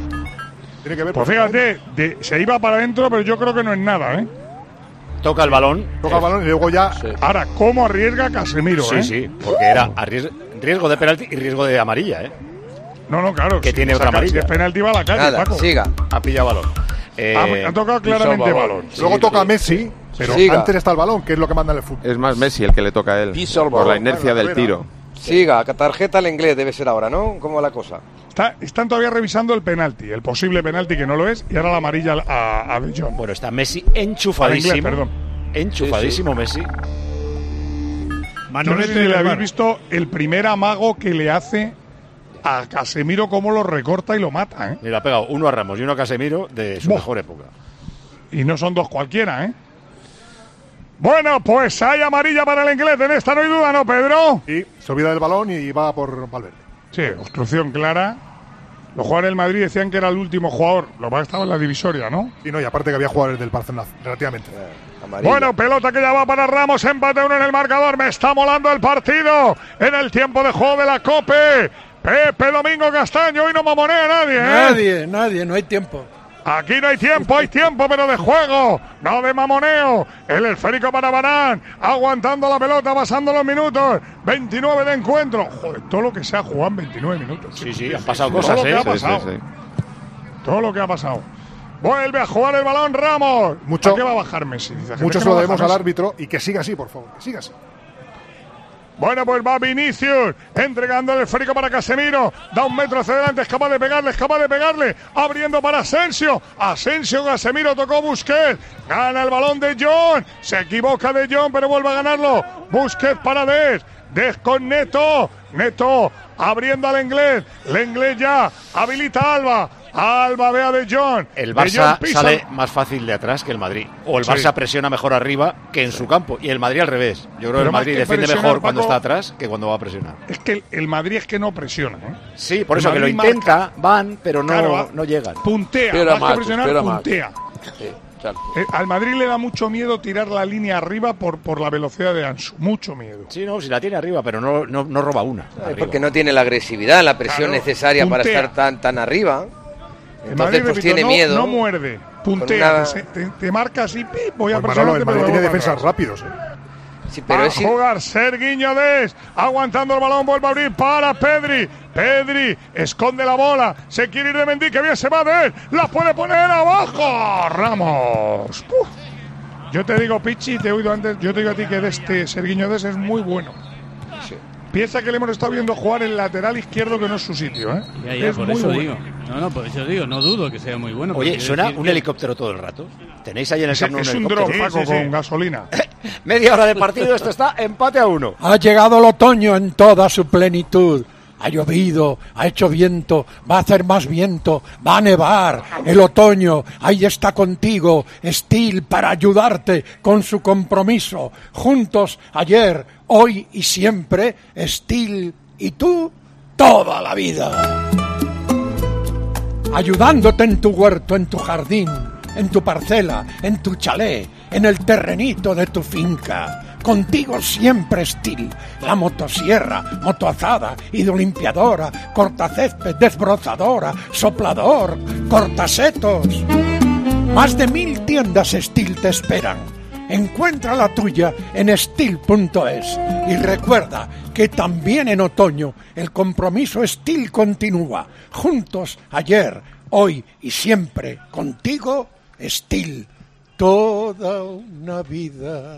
Tiene que ver. Pues fíjate, de, se iba para adentro, pero yo creo que no es nada, ¿eh? Toca el balón. Toca el balón y luego ya. Sí. Ahora, ¿cómo arriesga Casemiro, sí, eh? Sí, sí, porque era riesgo de penalti y riesgo de amarilla, ¿eh? No, no, claro. Que si tiene otra saca, amarilla. Si es penalti va a la calle, Nada, Paco. siga. Ha pillado balón. Eh, ha, ha tocado claramente balón. balón. Luego sí, toca sí. a Messi, pero Siga. antes está el balón, que es lo que manda en el fútbol. Es más Messi el que le toca a él. Pisa el por balón. la inercia Bueno, del tiro. Siga, tarjeta al inglés debe ser ahora, ¿no? ¿Cómo va la cosa? Está, están todavía revisando el penalti, el posible penalti que no lo es, y ahora la amarilla a, a De Jong. Bueno, está Messi enchufadísimo. Inglés, perdón. Enchufadísimo sí, sí. Messi. Yo no sé si le habéis visto el primer amago que le hace a Casemiro, cómo lo recorta y lo mata, ¿eh? Le ha pegado uno a Ramos y uno a Casemiro de su Boh. mejor época. Y no son dos cualquiera, ¿eh? Bueno, pues hay amarilla para el inglés. En esta no hay duda, ¿no, Pedro? Sí, se olvida del balón y va por Valverde. Sí, obstrucción clara. Los jugadores del Madrid decían que era el último jugador. Lo que estaba en la divisoria, ¿no? Y no, y aparte que había jugadores del Barcelona, relativamente. Amarilla. Bueno, pelota que ya va para Ramos, empate uno en el marcador. Me está molando el partido en el tiempo de juego de la Cope. Pepe Domingo Castaño, hoy no mamonea nadie, ¿eh? Nadie, nadie, no hay tiempo. Aquí no hay tiempo, hay tiempo, pero de juego, no de mamoneo. El esférico para Varane, aguantando la pelota, pasando los minutos. veintinueve de encuentro. Joder, todo lo que se ha jugado en veintinueve minutos. Sí, sí, han pasado todo cosas, lo que ¿eh? ha pasado. Sí, sí, sí. Todo lo que ha pasado. Vuelve a jugar el balón Ramos. Mucho, ¿A qué va a bajar Messi? Dice, mucho se lo debemos al árbitro y que siga así, por favor, que siga así. Bueno, pues va Vinicius, entregando el esférico para Casemiro, da un metro hacia adelante, es capaz de pegarle, es capaz de pegarle, abriendo para Asensio, Asensio, Casemiro, tocó Busquets, gana el balón de John, se equivoca de John, pero vuelve a ganarlo, Busquets para Des, Des con Neto. Neto abriendo al inglés. El inglés ya habilita a Alba. Alba ve a De Jong. El Barça sale más fácil de atrás que el Madrid. O el Barça sí. presiona mejor arriba que en sí. su campo. Y el Madrid al revés. Yo creo que el Madrid defiende mejor Paco, cuando está atrás que cuando va a presionar. Es que el, el Madrid es que no presiona, ¿eh? Sí, por el eso Madrid que lo intenta, marca, van, pero no, claro, no llegan. Puntea, espera más más, que presionar, puntea. Sí, eh, al Madrid le da mucho miedo tirar la línea arriba por, por la velocidad de Ansu. Mucho miedo. Sí, no, si la tiene arriba, pero no, no, no roba una. Ay, porque no tiene la agresividad, la presión claro, necesaria puntea. Para estar tan, tan arriba. Entonces, Madrid, pues repito, tiene no, miedo. No muerde, puntea, una... te, te, te marca así, pip, voy a pues presionar. El Madrid tiene defensas rápidos, ¿eh? Sí, pero va es... a jugar Sergiño Dest, aguantando el balón, vuelve a abrir para Pedri. Pedri esconde la bola, se quiere ir de Mendy, que bien se va de él, la puede poner abajo. Ramos. Uf. Yo te digo, Pichi, te he oído antes, yo te digo a ti que de este Sergiño Dest es muy bueno. Sí. Piensa que le hemos estado viendo jugar el lateral izquierdo, que no es su sitio, ¿eh? Ya, ya, es por muy eso bueno. digo. No, no, por eso digo, no dudo que sea muy bueno. Oye, ¿suena un que... helicóptero todo el rato? ¿Tenéis ahí en el Camp Nou un helicóptero? Es un dron, Paco, sí, sí, con sí. gasolina. Media hora de partido, esto está empate a uno. Ha llegado el otoño en toda su plenitud. Ha llovido, ha hecho viento, va a hacer más viento, va a nevar. El otoño, ahí está contigo, Steel, para ayudarte con su compromiso. Juntos, ayer, hoy y siempre, Steel y tú, toda la vida. Ayudándote en tu huerto, en tu jardín, en tu parcela, en tu chalet, en el terrenito de tu finca. Contigo siempre Steel, la motosierra, motoazada, hidrolimpiadora, cortacésped, desbrozadora, soplador, cortasetos. Más de mil tiendas Steel te esperan. Encuentra la tuya en steel punto es y recuerda que también en otoño el compromiso Steel continúa. Juntos, ayer, hoy y siempre, contigo, Steel. Toda una vida.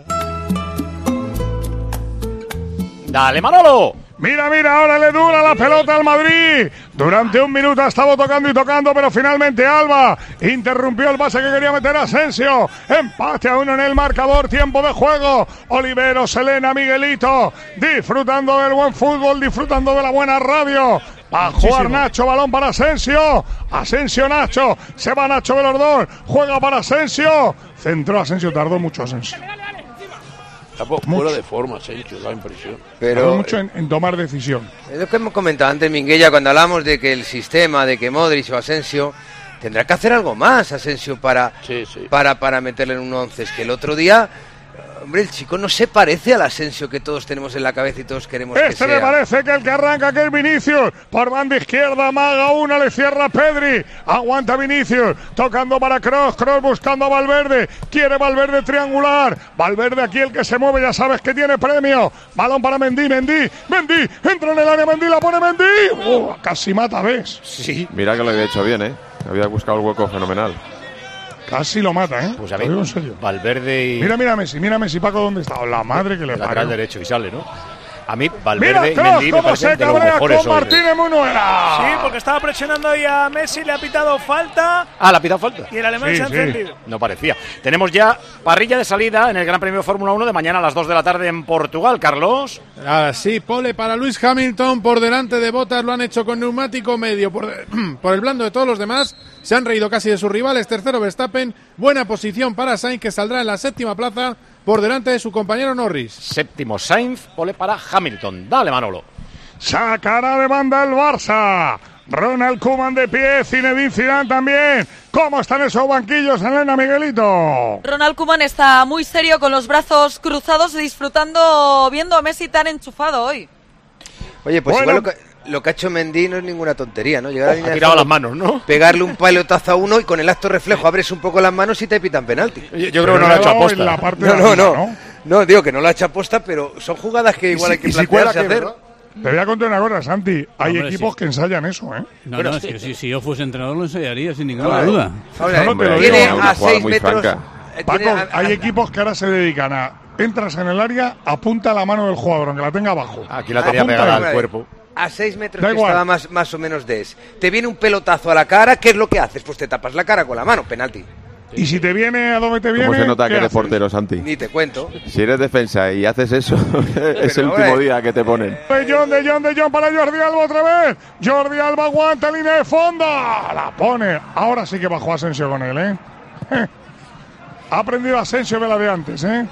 ¡Dale, Manolo! Mira, mira, ahora le dura la pelota al Madrid. Durante un minuto ha estado tocando y tocando, pero finalmente Alba interrumpió el pase que quería meter Asensio. Empate a uno en el marcador, tiempo de juego. Olivero, Selena, Miguelito, disfrutando del buen fútbol, disfrutando de la buena radio. Va a jugar Nacho, balón para Asensio. Asensio, Nacho, se va Nacho Velardón, juega para Asensio. Centró Asensio, tardó mucho Asensio. Está fuera de forma, Asensio, da impresión. Pero mucho en, en tomar decisión. Es lo que hemos comentado antes, Minguella, cuando hablamos de que el sistema, de que Modric o Asensio tendrá que hacer algo más, Asensio, para, sí, sí. para, para meterle en un once. Es que el otro día, hombre, el chico no se parece al Asensio que todos tenemos en la cabeza y todos queremos este que sea. Este me parece que el que arranca, que es Vinicius. Por banda izquierda, maga una, le cierra Pedri. Aguanta Vinicius, tocando para Kroos. Kroos buscando a Valverde. Quiere Valverde triangular. Valverde aquí el que se mueve, ya sabes que tiene premio. Balón para Mendy, Mendy, Mendy. Entra en el área, Mendy, la pone Mendy. Uh, casi mata, ¿ves? Sí. Mira que lo había hecho bien, ¿eh? Había buscado el hueco fenomenal. Casi lo mata, ¿eh? Pues a ver, en serio. Valverde y... Mira, mira Messi, mira Messi, Paco, ¿dónde está? La madre que le parió. Lateral derecho y sale, ¿no? A mí, Valverde mira, y Mendy me parecen de los mejores con Martínez Munuera. Sí, porque estaba presionando ahí a Messi, le ha pitado falta. Ah, le ha pitado falta. Y el alemán sí, se ha sí. encendido. No parecía. Tenemos ya parrilla de salida en el Gran Premio Fórmula uno de mañana a las dos de la tarde en Portugal, Carlos. Ah, sí, pole para Lewis Hamilton por delante de Bottas, lo han hecho con neumático medio por, de, por el blando de todos los demás. Se han reído casi de sus rivales. Tercero Verstappen, buena posición para Sainz, que saldrá en la séptima plaza por delante de su compañero Norris. Séptimo Sainz, pole para Hamilton. Dale, Manolo. Sacará de banda el Barça. Ronald Koeman de pie, Zinedine Zidane también. ¿Cómo están esos banquillos, Elena, Miguelito? Ronald Koeman está muy serio, con los brazos cruzados, disfrutando, viendo a Messi tan enchufado hoy. Oye, pues bueno, igual lo que, lo que ha hecho Mendy no es ninguna tontería, ¿no? Llegar oh, a la ha tirado las manos, ¿no? Pegarle un pelotazo a uno y con el acto reflejo abres un poco las manos y te pitan penalti. Yo, yo creo que no lo ha hecho aposta. La parte no, no, no, no. No, digo que no lo ha hecho aposta, pero son jugadas que igual si, hay que plantearse si hacer. ¿Verdad? Te voy a contar una cosa, Santi. Hay Hombre, equipos sí. que ensayan eso, ¿eh? No, bueno, no, sí. es que si, si yo fuese entrenador lo ensayaría sin ninguna Ahora, duda. Ahora, no, no te lo tiene digo. a seis metros. Paco, a, hay a, equipos que ahora se dedican a... Entras en el área, apunta la mano del jugador, aunque la tenga abajo. Aquí la tenía pegada al cuerpo. A seis metros da que igual. Estaba más, más o menos de es. Te viene un pelotazo a la cara, ¿qué es lo que haces? Pues te tapas la cara con la mano, penalti. Y si te viene a donde te viene. ¿Cómo se nota que eres haces? portero, Santi? Ni te cuento. Si eres defensa y haces eso, es el último día que te ponen. De John, de John, de John para Jordi Alba otra vez. Jordi Alba aguanta línea de fondo. La pone. Ahora sí que bajó Asensio con él, ¿eh? eh. Ha aprendido Asensio de la de antes, ¿eh?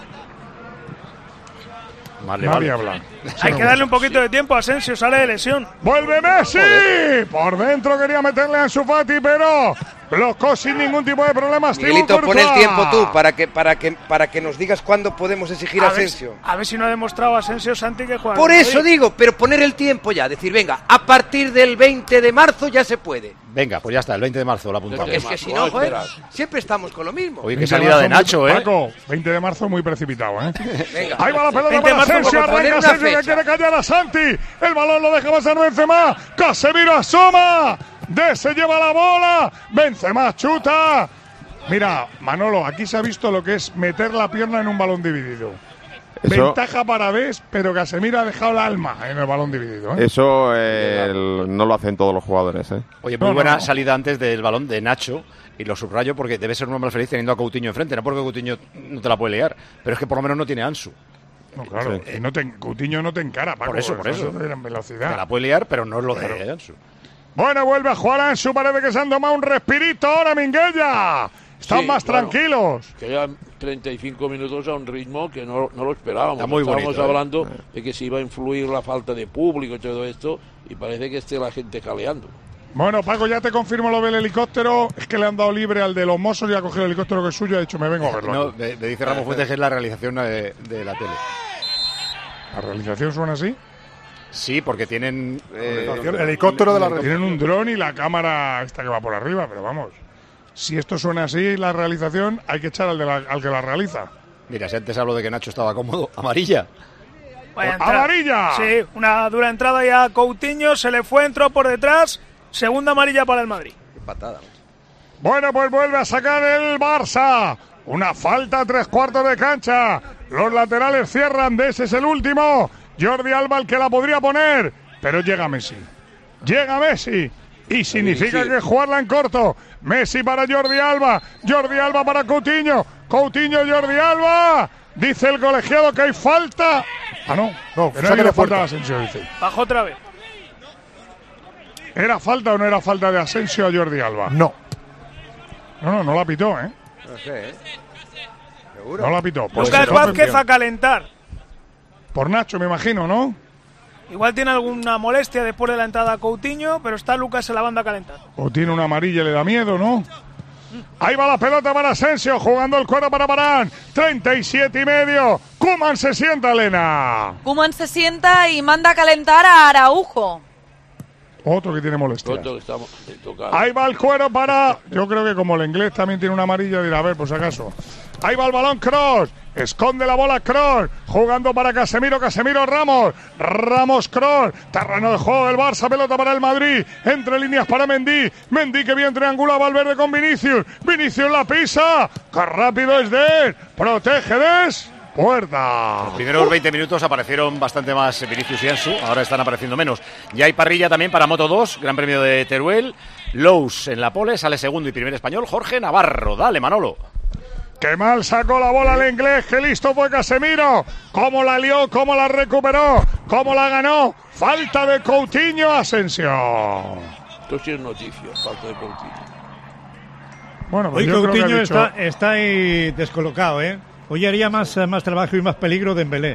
Vale, Nadie vale. habla. Hay que darle un poquito de tiempo a Asensio, sale de lesión. ¡Vuelve Messi! Joder. Por dentro quería meterle a Ansu Fati, pero bloqueó sin ningún tipo de problemas. Miguelito, pon el tiempo tú para que, para que, para que nos digas cuándo podemos exigir a, a Asensio. Ver, a ver si no ha demostrado Asensio Santi que juega. Por eso digo, pero poner el tiempo ya. Decir, venga, a partir del veinte de marzo ya se puede. Venga, pues ya está, el veinte de marzo la apuntamos. Es que si no, joder, siempre estamos con lo mismo. Oye, qué salida de Nacho, ¿eh? Paco, veinte de marzo muy precipitado, ¿eh? Venga. Ahí va la pelota para Asensio, arranca Asensio que quiere callar a Santi. El balón lo deja pasar Benzema. Casemiro asoma. De se lleva la bola. Benzema chuta. Mira, Manolo, aquí se ha visto lo que es meter la pierna en un balón dividido. Eso, ventaja para Ves, pero Casemiro ha dejado el alma en el balón dividido, ¿eh? Eso eh, el, no lo hacen todos los jugadores, ¿eh? Oye, muy no, buena no, no. salida antes del balón de Nacho. Y lo subrayo porque debe ser un hombre feliz teniendo a Coutinho enfrente. No porque Coutinho no te la puede liar, pero es que por lo menos no tiene Ansu. No, claro, sí. no te, Coutinho no te encara, Paco. Por eso, por eso. De velocidad. Te la puede liar, pero no es lo claro. de Ansu. Bueno, vuelve a jugar Ansu, parece que se han tomado un respirito ahora, Minguella. Están sí, más bueno, tranquilos. Que ya treinta y cinco minutos a un ritmo que no, no lo esperábamos. Está muy Estábamos bonito, hablando eh. de que se iba a influir la falta de público y todo esto, y parece que esté la gente jaleando. Bueno, Paco, ya te confirmo lo del helicóptero. Es que le han dado libre al de los Mossos y ha cogido el helicóptero que es suyo y ha dicho, me vengo a verlo. No, me, me dice Ramos Fuentes que es la realización de, de la tele. ¿La realización suena así? Sí, porque tienen... Eh, el helicóptero de la Tienen un dron y la cámara esta que va por arriba, pero vamos. Si esto suena así, la realización, hay que echar al, de la, al que la realiza. Mira, si antes hablo de que Nacho estaba cómodo, amarilla. ¡Amarilla! Sí, una dura entrada ya a Coutinho, se le fue, entró por detrás, segunda amarilla para el Madrid. Qué patada. Bueno, pues vuelve a sacar el Barça. Una falta a tres cuartos de cancha. Los laterales cierran, de ese es el último. Jordi Alba el que la podría poner, pero llega Messi. Llega Messi. Y significa que jugarla en corto. Messi para Jordi Alba. Jordi Alba para Coutinho. Coutinho, Jordi Alba. Dice el colegiado que hay falta. Ah, no. No, que no hay falta de Asensio, dice. Bajó otra vez. ¿Era falta o no era falta de Asensio a Jordi Alba? No. No, no, no la pitó, ¿eh? No sé, ¿eh? ¿Seguro? No la pitó. Pues Lucas Vázquez a calentar. Por Nacho, me imagino, ¿no? Igual tiene alguna molestia después de la entrada a Coutinho, pero está Lucas en la banda a calentar. O tiene una amarilla y le da miedo, ¿no? Ahí va la pelota para Asensio, jugando el cuero para Varane. treinta y siete y medio. Koeman se sienta, Elena. Koeman se sienta y manda a calentar a Araujo. Otro que tiene molestias. Ahí va el cuero para... Yo creo que como el inglés también tiene una amarilla, dirá, a ver, por si acaso. Ahí va el balón, Kroos. Esconde la bola Kroos. Jugando para Casemiro, Casemiro, Ramos. Ramos, Kroos. Terreno de juego del Barça, pelota para el Madrid. Entre líneas para Mendy. Mendy que bien triangula Valverde con Vinicius. Vinicius la pisa. ¡Qué rápido es de él! Protege Des. Puerta. Los primeros veinte minutos aparecieron bastante más Vinicius y Ansu, ahora están apareciendo menos. Ya hay parrilla también para Moto dos, Gran Premio de Teruel. Lowe's en la pole, sale segundo y primer español, Jorge Navarro. Dale, Manolo. Qué mal sacó la bola el inglés, qué listo fue Casemiro. Cómo la lió, cómo la recuperó, cómo la ganó. Falta de Coutinho, Asensio. Esto sí es noticia, falta de Coutinho. Bueno, pues hoy yo Coutinho creo que dicho... está, está ahí descolocado, ¿eh? Hoy haría más, más trabajo y más peligro de Dembélé.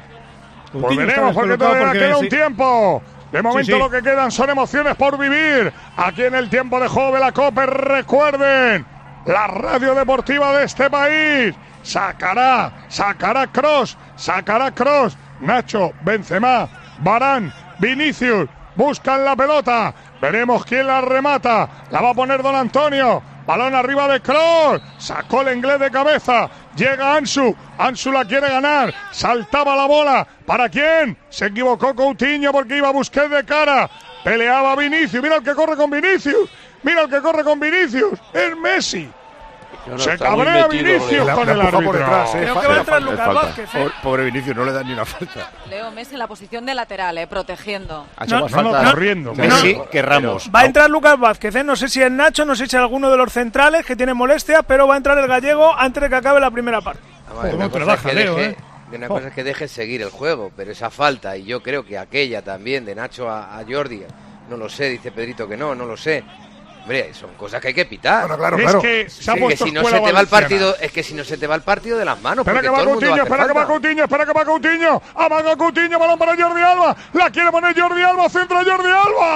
Pues veremos porque todavía porque queda sí. un tiempo. De momento sí, sí. lo que quedan son emociones por vivir. Aquí en el tiempo de juego de la Copa, recuerden, la radio deportiva de este país. Sacará, sacará Kroos, sacará Kroos. Nacho, Benzema, Varane, Vinicius, buscan la pelota. Veremos quién la remata. La va a poner Don Antonio. Balón arriba de Kroos. Sacó el inglés de cabeza. Llega Ansu. Ansu la quiere ganar. Saltaba la bola. ¿Para quién? Se equivocó Coutinho porque iba a Busquets de cara. Peleaba Vinicius. Mira el que corre con Vinicius. Mira el que corre con Vinicius. Es Messi. No, se cabrea Vinicius la, con la el árbitro. Por detrás, eh. Creo que va a entrar Lucas Vázquez. ¿eh? Pobre Vinicius, no le dan ni una falta. Leo Messi en la posición de lateral, eh, protegiendo. Ha hecho no, más no, falta no, corriendo. Messi no, que Ramos. Va a entrar Lucas Vázquez, ¿eh? No sé si es Nacho, no sé si es alguno de los centrales que tiene molestias, pero va a entrar el gallego antes de que acabe la primera parte. Ver, una trabaja, Leo, deje, eh? Una cosa es que deje seguir el juego, pero esa falta, y yo creo que aquella también de Nacho a, a Jordi, no lo sé, dice Pedrito que no, no lo sé. Hombre, son cosas que hay que pitar. Bueno, claro, claro. Es que, se ha sí, que si no se te va el partido, es que si no se te va el partido de las manos. Espera que va Coutinho, espera que va Coutinho, espera que va Coutinho. Amaga Coutinho, balón para Jordi Alba. La quiere poner Jordi Alba, centro Jordi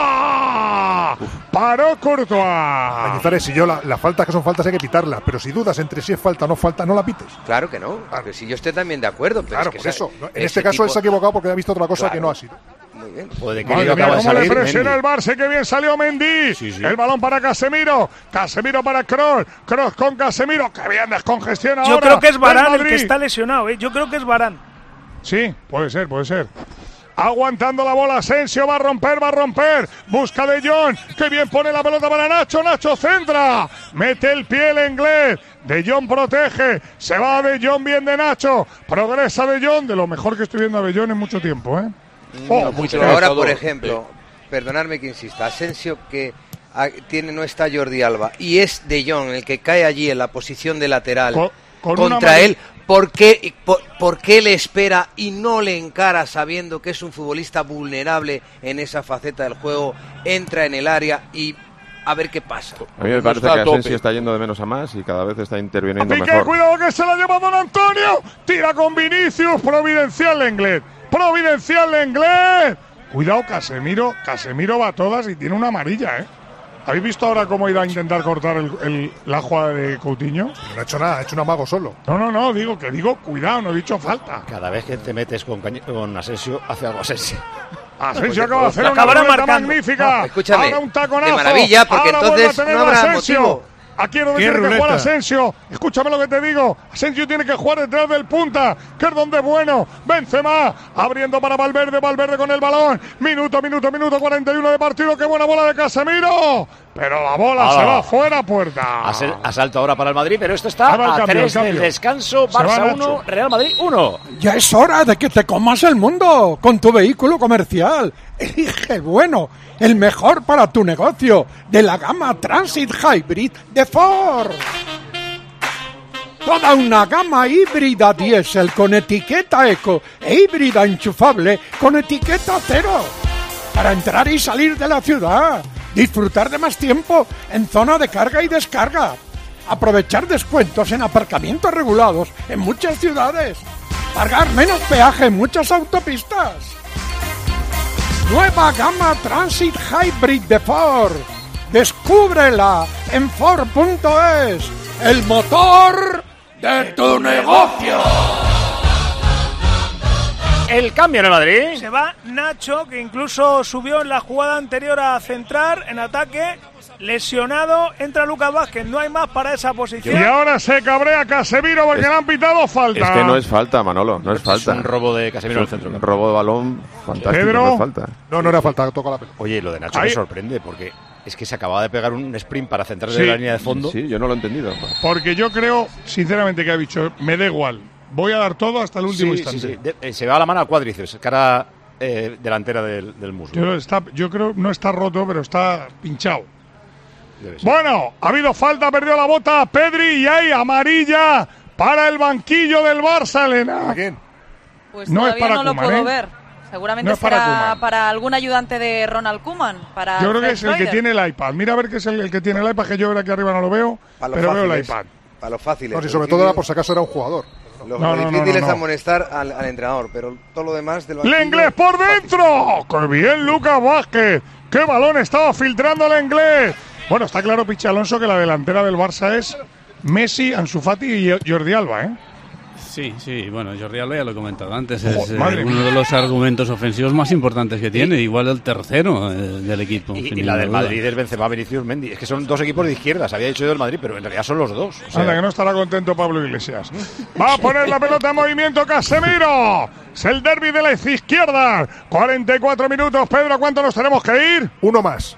Alba. Uf. Paró Courtois. Cañizares, si yo la, las faltas que son faltas hay que pitarlas, pero si dudas entre si es falta o no falta, no la pites. Claro que no, claro. Si yo estoy también de acuerdo. Pero claro, es que por esa, eso. En este caso tipo... él se ha equivocado porque ha visto otra cosa claro. que no ha sido. Muy bien. Puede que Madre mía, acaba de cómo salir, le presiona Mendy. el Barça, que bien salió Mendy. Sí, sí. El balón para Casemiro. Casemiro para Kroos. Kroos con Casemiro. Que bien descongestiona ahora. Yo creo que es Varane el que está lesionado, ¿eh? Yo creo que es Varane. Sí, puede ser, puede ser. Aguantando la bola, Asensio va a romper, va a romper. Busca de Jong, que bien pone la pelota para Nacho. Nacho centra. Mete el pie el inglés. De Jong protege. Se va de Jong, bien de Nacho. Progresa de Jong. De lo mejor que estoy viendo a De Jong en mucho tiempo, ¿eh? Oh, mucho ahora, por ejemplo, perdonadme que insista, Asensio que a, tiene no está Jordi Alba y es De Jong el que cae allí en la posición de lateral con, con contra él. ¿Por qué, por, ¿Por qué le espera y no le encara sabiendo que es un futbolista vulnerable en esa faceta del juego? Entra en el área y a ver qué pasa. A mí me parece que Asensio está yendo de menos a más y cada vez está interviniendo Piqué, mejor. Cuidado que se la lleva Don Antonio. Tira con Vinicius, providencial inglés. Providencial inglés. Cuidado, Casemiro. Casemiro va a todas y tiene una amarilla, ¿eh? ¿Habéis visto ahora cómo iba a intentar cortar el, el, la jugada de Coutinho? No ha hecho nada, ha hecho un amago solo. No, no, no, digo que digo cuidado, no he dicho falta. Cada vez que te metes con, con Asensio, hace algo Asensio. Asensio acaba de hacer una ruleta magnífica. No, escúchame, ahora un taconazo. de maravilla, porque ahora entonces no habrá motivo. Aquí es donde tiene ruleta. que jugar Asensio. Escúchame lo que te digo. Asensio tiene que jugar detrás del punta, que es donde es bueno. Benzema abriendo para Valverde. Valverde con el balón. Minuto, minuto, minuto cuarenta y uno de partido. Qué buena bola de Casemiro. Pero la bola ah, se va fuera puerta. Asalto ahora para el Madrid, pero esto está a cambio, tres del descanso. Barça uno, Real Madrid uno. Ya es hora de que te comas el mundo con tu vehículo comercial. Elige bueno, el mejor para tu negocio, de la gama Transit Hybrid de Ford. Toda una gama híbrida diésel con etiqueta eco e híbrida enchufable con etiqueta cero. Para entrar y salir de la ciudad, disfrutar de más tiempo en zona de carga y descarga, aprovechar descuentos en aparcamientos regulados en muchas ciudades, pagar menos peaje en muchas autopistas. Nueva gama Transit Hybrid de Ford. Descúbrela en Ford punto es, el motor de tu negocio. El cambio en el Madrid. Se va Nacho, que incluso subió en la jugada anterior a centrar en ataque. Lesionado, entra Lucas Vázquez, no hay más para esa posición. Y ahora se cabrea Casemiro porque es, le han pitado falta. Es que no es falta, Manolo, no es, es falta. Es un robo de Casemiro en el centro. Un robo de balón fantástico, Pedro. no es falta. No, no era falta, toca la pelota. Oye, lo de Nacho Ahí. me sorprende porque es que se acababa de pegar un sprint para centrar sí. de la línea de fondo. Sí, yo no lo he entendido. Porque yo creo, sinceramente, que ha dicho, me da igual, voy a dar todo hasta el último sí, instante. Sí, sí. De, eh, se va la mano al cuádriceps, cara eh, delantera del, del muslo. Yo, está, yo creo, no está roto, pero está pinchado. Bueno, ha habido falta, perdió la bota Pedri y hay amarilla para el banquillo del Barça, Elena. ¿Para quién? Pues no todavía es para no Koeman, lo puedo ¿eh? ver. Seguramente no es será para, para algún ayudante de Ronald Koeman. Para yo creo que es el que tiene el iPad. Mira a ver qué es el, el que tiene el iPad, que yo aquí arriba no lo veo, pero fáciles, veo el iPad. Para los fáciles. No, si sobre todo era por si acaso era un jugador. Lo, no, lo no, difícil no, no, es no. amonestar al, al entrenador, pero todo lo demás del banquillo... ¡El inglés por dentro! ¡Qué bien Lucas Vázquez! ¡Qué balón estaba filtrando el inglés! Bueno, está claro, Pichi Alonso, que la delantera del Barça es Messi, Ansu Fati y Jordi Alba, ¿eh? Sí, sí, bueno, Jordi Alba ya lo he comentado antes, es oh, eh, uno de los argumentos ofensivos más importantes que tiene, y, igual el tercero eh, del equipo. Y, y la del duda. Madrid es Benzema, Vinicius, Mendy, es que son dos equipos de izquierdas, había dicho yo del Madrid, pero en realidad son los dos. O sea, Anda, que no estará contento Pablo Iglesias. Va a poner la pelota en movimiento Casemiro, es el derbi de la izquierda, cuarenta y cuatro minutos, Pedro, ¿cuánto nos tenemos que ir? Uno más.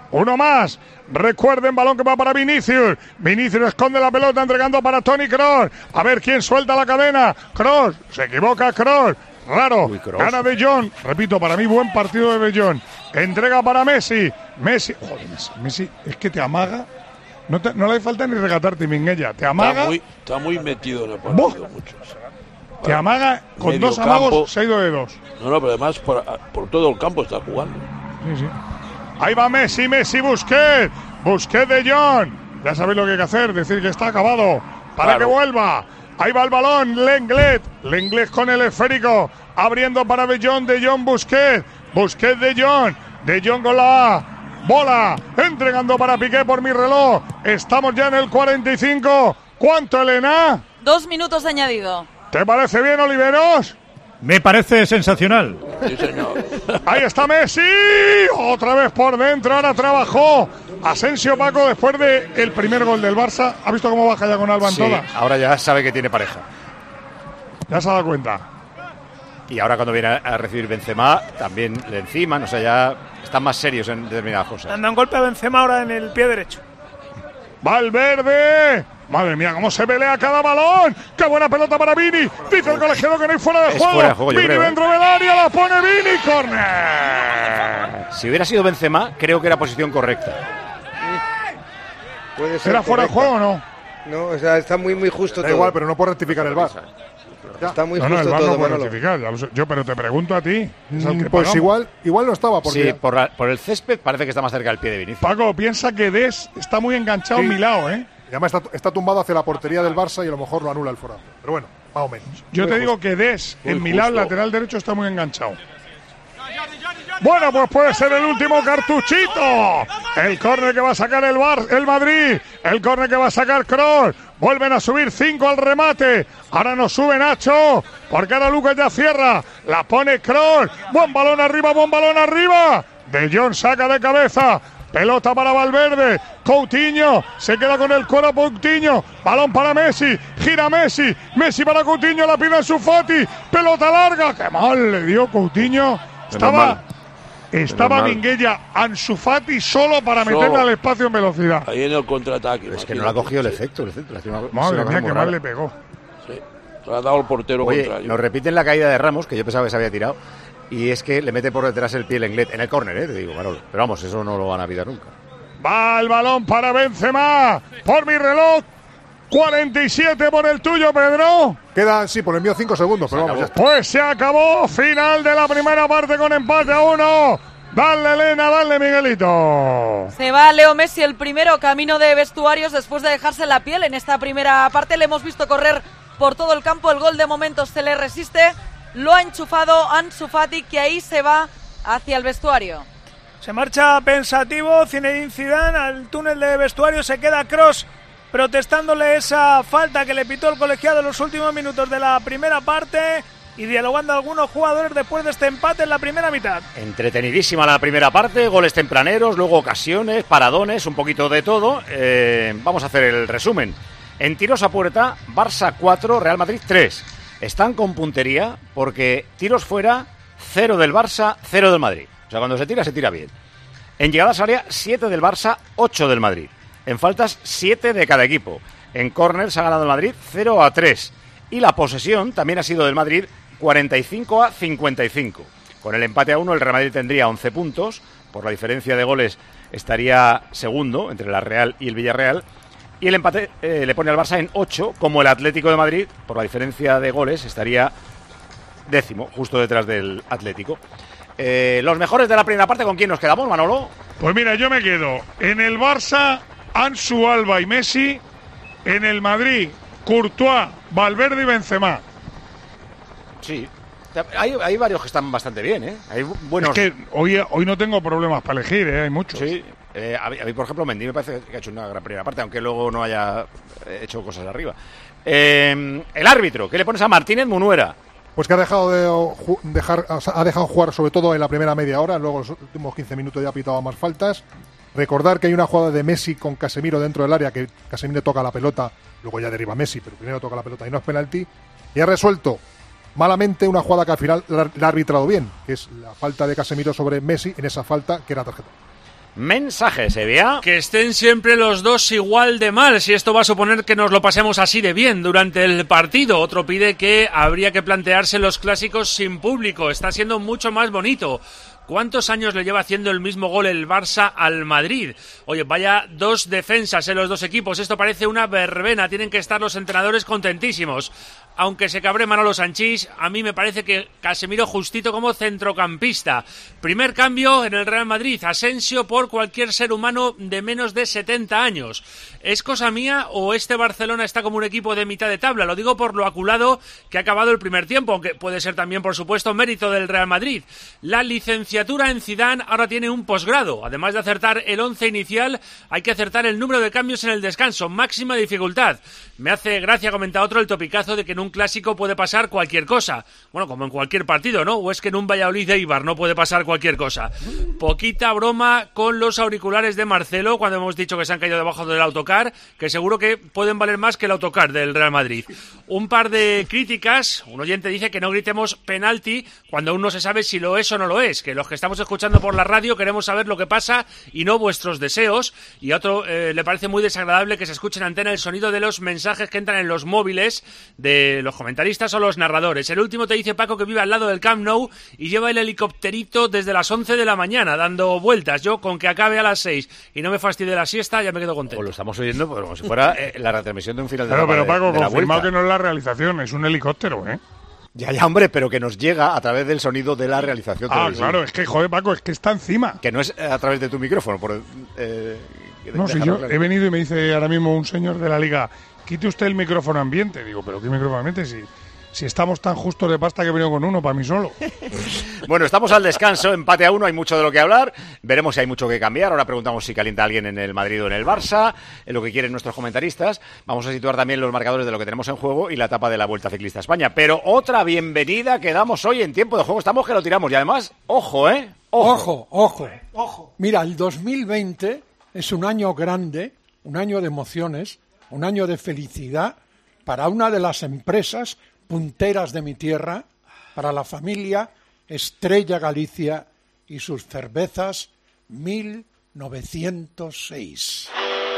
Uno más. Recuerden, balón que va para Vinicius. Vinicius esconde la pelota entregando para Toni Kroos. A ver quién suelta la cadena. Kroos. Se equivoca Kroos. Raro. Uy, gana De Jong. Repito, para mí buen partido de De Jong. Entrega para Messi. Messi. Joder, Messi. Messi es que te amaga. No, te, no le falta ni regatarte, Minguella. Te amaga. Está muy, está muy metido en el partido. Muchos. Te amaga. Con Medio dos amagos campo. Se ha ido de dos. No, no, pero además por, por todo el campo está jugando. Sí, sí. Ahí va Messi, Messi, Busquets. Busquets De Jong. Ya sabéis lo que hay que hacer. Decir que está acabado. Para claro. que vuelva. Ahí va el balón, Lenglet. Lenglet con el esférico. Abriendo para De Jong, De Jong, Busquets. Busquets, De Jong. De Jong con la bola. Entregando para Piqué por mi reloj. Estamos ya en el cuarenta y cinco. ¿Cuánto, Elena? Dos minutos de añadido. ¿Te parece bien, Oliveros? Me parece sensacional. Sí, señor. Ahí está Messi. Otra vez por dentro. Ahora trabajó Asensio, Paco, después del de primer gol del Barça. ¿Ha visto cómo baja ya con Alba en sí, todas? Ahora ya sabe que tiene pareja. Ya se ha dado cuenta. Y ahora cuando viene a recibir Benzema, también le enciman. O sea, ya están más serios en determinadas cosas. Anda un golpe a Benzema ahora en el pie derecho. Valverde. Madre mía, cómo se pelea cada balón. ¡Qué buena pelota para Vini! Dice el colegiado que no hay fuera de juego. Fuera de juego, Vini creo, dentro ¿eh? del área, la pone Vini, córner. Si hubiera sido Benzema, creo que era posición correcta. Puede ser ¿Era fuera de juego o no? No, o sea, está muy, muy justo da todo. igual, pero no puede rectificar el V A R. Ya. Está muy no, justo no, el V A R todo, no puede Manolo. rectificar, ya lo sé. Yo, pero te pregunto a ti. Mm, pues igual, igual no estaba. Porque sí, por, la, por el césped parece que está más cerca del pie de Vinicius. Paco, piensa que Des está muy enganchado sí. en mi lado, ¿eh? Y además está, está tumbado hacia la portería del Barça y a lo mejor lo anula el forazo. Pero bueno, más o menos. Yo muy te justo. digo que Des, Muy en mi lado, justo. lateral derecho, está muy enganchado. Bueno, pues puede ser el último cartuchito. El córner que va a sacar el Bar, el Madrid. El córner que va a sacar Kroos. Vuelven a subir cinco al remate. Ahora no sube Nacho, porque ahora Lucas ya cierra. La pone Kroos. Buen balón arriba, buen balón arriba. De Jong saca de cabeza. Pelota para Valverde. Coutinho se queda con el cuero Coutinho. Balón para Messi. Gira Messi. Messi para Coutinho. La pide Ansu Fati. Pelota larga. Qué mal le dio Coutinho. Estaba, estaba Minguella, Ansu Fati solo para Solo. meterle al espacio en velocidad. Ahí en el contraataque. Es que no le ha cogido el efecto. El efecto le una, Madre mía, que rara. mal le pegó. Sí, se lo ha dado el portero Oye, contrario. nos repiten la caída de Ramos, que yo pensaba que se había tirado. Y es que le mete por detrás el pie el Lenglet en el córner, ¿eh? Te digo, Manolo. Pero vamos, eso no lo van a evitar nunca. Va el balón para Benzema. Por mi reloj. cuarenta y siete por el tuyo, Pedro. Quedan, sí, por el mío cinco segundos, pero vamos, ya está. Pues se acabó. Final de la primera parte con empate a uno. Dale, Elena, dale, Miguelito. Se va Leo Messi, el primero, camino de vestuarios después de dejarse la piel. En esta primera parte le hemos visto correr por todo el campo. El gol de momento se le resiste. Lo ha enchufado Ansu Fati, que ahí se va hacia el vestuario. Se marcha pensativo Zinedine Zidane al túnel de vestuario. Se queda Kroos protestándole esa falta que le pitó el colegiado en los últimos minutos de la primera parte y dialogando algunos jugadores después de este empate en la primera mitad. Entretenidísima la primera parte, goles tempraneros, luego ocasiones, paradones, un poquito de todo. Eh, vamos a hacer el resumen. En tiros a puerta, Barça cuatro, Real Madrid tres. Están con puntería porque tiros fuera, cero del Barça, cero del Madrid. O sea, cuando se tira, se tira bien. En llegadas a área, siete del Barça, ocho del Madrid. En faltas, siete de cada equipo. En córners ha ganado el Madrid cero a tres. Y la posesión también ha sido del Madrid cuarenta y cinco a cincuenta y cinco. Con el empate a uno, el Real Madrid tendría once puntos. Por la diferencia de goles estaría segundo entre la Real y el Villarreal. Y el empate eh, le pone al Barça en ocho, como el Atlético de Madrid, por la diferencia de goles, estaría décimo, justo detrás del Atlético. Eh, los mejores de la primera parte, ¿con quién nos quedamos, Manolo? Pues mira, yo me quedo en el Barça, Ansu, Alba y Messi. En el Madrid, Courtois, Valverde y Benzema. Sí, hay, hay varios que están bastante bien, ¿eh? Hay buenos... Es que hoy, hoy no tengo problemas para elegir, ¿eh? Hay muchos. Sí. Eh, a, mí, a mí, por ejemplo, Mendy me parece que ha hecho una gran primera parte, aunque luego no haya hecho cosas arriba. Eh, el árbitro, ¿qué le pones a Martínez Munuera? Pues que ha dejado de dejar, ha dejado jugar sobre todo en la primera media hora, luego los últimos quince minutos ya ha pitado más faltas. Recordar que hay una jugada de Messi con Casemiro dentro del área, que Casemiro toca la pelota, luego ya deriva Messi, pero primero toca la pelota y no es penalti. Y ha resuelto malamente una jugada que al final la ha arbitrado bien, que es la falta de Casemiro sobre Messi en esa falta que era tarjeta. mensajes, Sevilla. Que estén siempre los dos igual de mal, si esto va a suponer que nos lo pasemos así de bien durante el partido. Otro pide que habría que plantearse los clásicos sin público, está siendo mucho más bonito. ¿Cuántos años le lleva haciendo el mismo gol el Barça al Madrid? Oye, vaya dos defensas en los dos equipos. Esto parece una verbena. Tienen que estar los entrenadores contentísimos. Aunque se cabre Manolo Sanchís, a mí me parece que Casemiro justito como centrocampista. Primer cambio en el Real Madrid. Asensio por cualquier ser humano de menos de setenta años. ¿Es cosa mía o este Barcelona está como un equipo de mitad de tabla? Lo digo por lo aculado que ha acabado el primer tiempo, aunque puede ser también, por supuesto, mérito del Real Madrid. La licenciatura en Zidane ahora tiene un posgrado. Además de acertar el once inicial, hay que acertar el número de cambios en el descanso. Máxima dificultad. Me hace gracia, comenta otro, el topicazo de que en un clásico puede pasar cualquier cosa. Bueno, como en cualquier partido, ¿no? O es que en un Valladolid de Eibar no puede pasar cualquier cosa. Poquita broma con los auriculares de Marcelo cuando hemos dicho que se han caído debajo del autocar, que seguro que pueden valer más que el autocar del Real Madrid. Un par de críticas. Un oyente dice que no gritemos penalti cuando aún no se sabe si lo es o no lo es, que los que estamos escuchando por la radio queremos saber lo que pasa y no vuestros deseos. Y a otro eh, le parece muy desagradable que se escuche en antena el sonido de los mensajes que entran en los móviles de los comentaristas o los narradores. El último te dice Paco que vive al lado del Camp Nou y lleva el helicópterito desde las once de la mañana dando vueltas. Yo con que acabe a las seis y no me fastidie la siesta ya me quedo contento. Pues lo estamos oyendo como si fuera eh, la retransmisión de un final de Claro, pero de, Paco, de la confirmado vuelta. que no es la realización, es un helicóptero, ¿eh? Ya, ya, hombre, pero que nos llega a través del sonido de la realización. Ah, claro, es que, joder, Paco, es que está encima. Que no es a través de tu micrófono. Por, eh, no, si yo claro. He venido y me dice ahora mismo un señor de la liga, quite usted el micrófono ambiente. Digo, ¿pero qué micrófono ambiente? Si, si estamos tan justos de pasta que he venido con uno para mí solo. Bueno, estamos al descanso, empate a uno, hay mucho de lo que hablar. Veremos si hay mucho que cambiar. Ahora preguntamos si calienta alguien en el Madrid o en el Barça, en lo que quieren nuestros comentaristas. Vamos a situar también los marcadores de lo que tenemos en juego y la etapa de la Vuelta Ciclista a España. Pero otra bienvenida que damos hoy en tiempo de juego. Estamos que lo tiramos y además, ojo, ¿eh? Ojo, ojo. ojo. Mira, el dos mil veinte es un año grande, un año de emociones, un año de felicidad para una de las empresas punteras de mi tierra, para la familia Estrella Galicia y sus cervezas mil novecientos seis.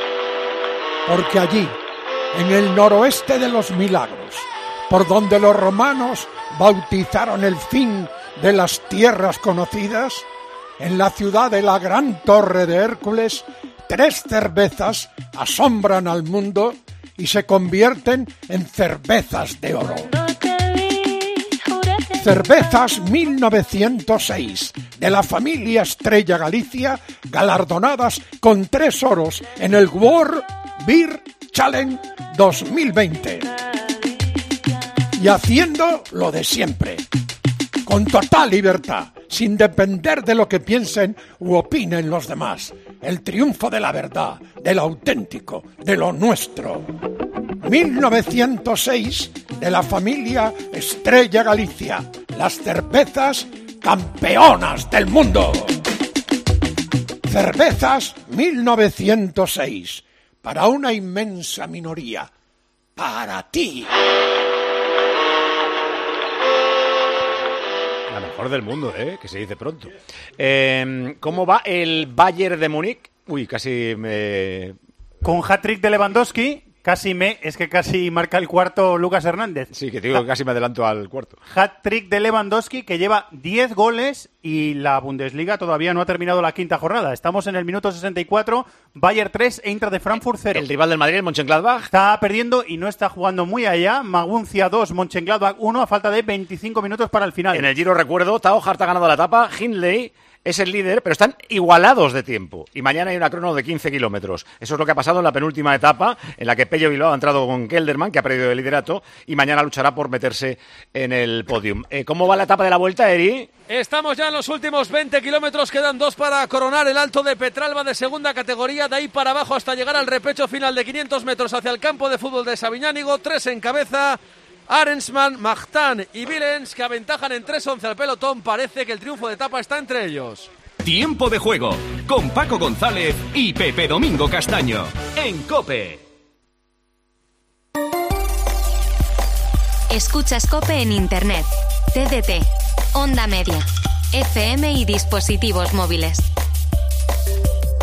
Porque allí, en el noroeste de los milagros, por donde los romanos bautizaron el fin de las tierras conocidas, en la ciudad de la gran Torre de Hércules, tres cervezas asombran al mundo y se convierten en cervezas de oro. Cervezas mil novecientos seis, de la familia Estrella Galicia, galardonadas con tres oros en el World Beer Challenge dos mil veinte. Y haciendo lo de siempre, con total libertad, sin depender de lo que piensen u opinen los demás. El triunfo de la verdad, de lo auténtico, de lo nuestro. mil novecientos seis, de la familia Estrella Galicia, las cervezas campeonas del mundo. Cervezas mil novecientos seis, para una inmensa minoría, para ti. La mejor del mundo, ¿eh? Que se dice pronto. Eh, ¿Cómo va el Bayern de Múnich? Uy, casi me... Con hat-trick de Lewandowski, casi me... Es que casi marca el cuarto Lucas Hernández. Sí, que te digo que casi me adelanto al cuarto. Hat-trick de Lewandowski, que lleva diez goles y la Bundesliga todavía no ha terminado la quinta jornada. Estamos en el minuto sesenta y cuatro, Bayern tres, Eintracht de Frankfurt cero. El rival del Madrid, el Mönchengladbach. Está perdiendo y no está jugando muy allá. Maguncia dos, Mönchengladbach uno, a falta de veinticinco minutos para el final. En el Giro, recuerdo, Tao Hart ha ganado la etapa, Hindley es el líder, pero están igualados de tiempo. Y mañana hay una crono de quince kilómetros. Eso es lo que ha pasado en la penúltima etapa, en la que Pello Bilbao ha entrado con Kelderman, que ha perdido el liderato, y mañana luchará por meterse en el podium. Eh, ¿Cómo va la etapa de la Vuelta, Eri? Estamos ya en los últimos veinte kilómetros, quedan dos para coronar el Alto de Petralba de segunda categoría, de ahí para abajo hasta llegar al repecho final de quinientos metros hacia el campo de fútbol de Sabiñánigo, tres en cabeza. Arensman, Magtan y Vilens, que aventajan en tres once al pelotón. Parece que el triunfo de etapa está entre ellos. Tiempo de juego con Paco González y Pepe Domingo Castaño en COPE. Escuchas COPE en Internet, T D T, Onda Media, F M y dispositivos móviles.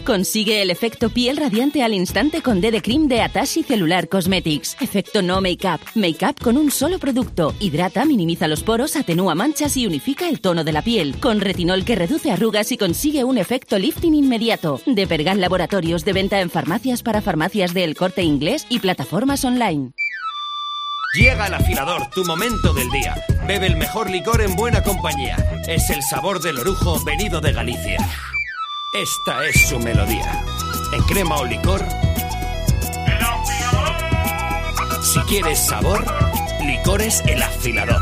Consigue el efecto piel radiante al instante con D D Cream de Atashi Cellular Cosmetics. Efecto no make-up. Make-up con un solo producto. Hidrata, minimiza los poros, atenúa manchas y unifica el tono de la piel. Con retinol que reduce arrugas y consigue un efecto lifting inmediato. De Pergal Laboratorios, de venta en farmacias para farmacias de El Corte Inglés y plataformas online. Llega el afilador, tu momento del día. Bebe el mejor licor en buena compañía. Es el sabor del orujo venido de Galicia. Esta es su melodía. En crema o licor. ¡El afilador! Si quieres sabor, Licores El Afilador.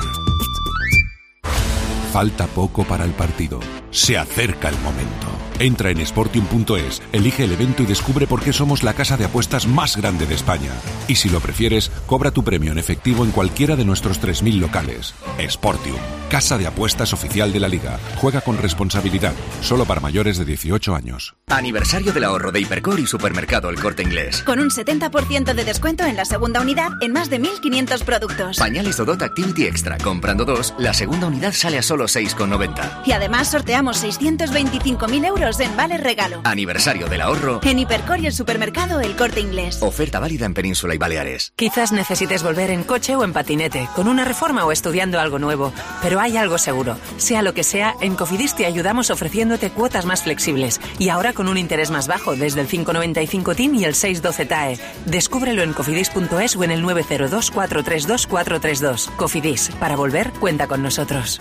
Falta poco para el partido. Se acerca el momento. Entra en Sportium punto es, elige el evento y descubre por qué somos la casa de apuestas más grande de España. Y si lo prefieres, cobra tu premio en efectivo en cualquiera de nuestros tres mil locales. Sportium, casa de apuestas oficial de la Liga. Juega con responsabilidad, solo para mayores de dieciocho años. Aniversario del ahorro de Hipercor y Supermercado El Corte Inglés. Con un setenta por ciento de descuento en la segunda unidad en más de mil quinientos productos. Pañales Dodot Activity Extra. Comprando dos, la segunda unidad sale a solo seis con noventa. Y además sorteamos seiscientos veinticinco mil euros en vale regalo. Aniversario del ahorro en Hipercor y el Supermercado El Corte Inglés. Oferta válida en Península y Baleares. Quizás necesites volver en coche o en patinete, con una reforma o estudiando algo nuevo, pero hay algo seguro. Sea lo que sea, en Cofidis te ayudamos ofreciéndote cuotas más flexibles y ahora con un interés más bajo desde el cinco coma noventa y cinco T I N y el seis coma doce T A E. Descúbrelo en cofidis punto es o en el nueve cero dos, cuatro tres dos, cuatro tres dos. Cofidis, para volver, cuenta con nosotros.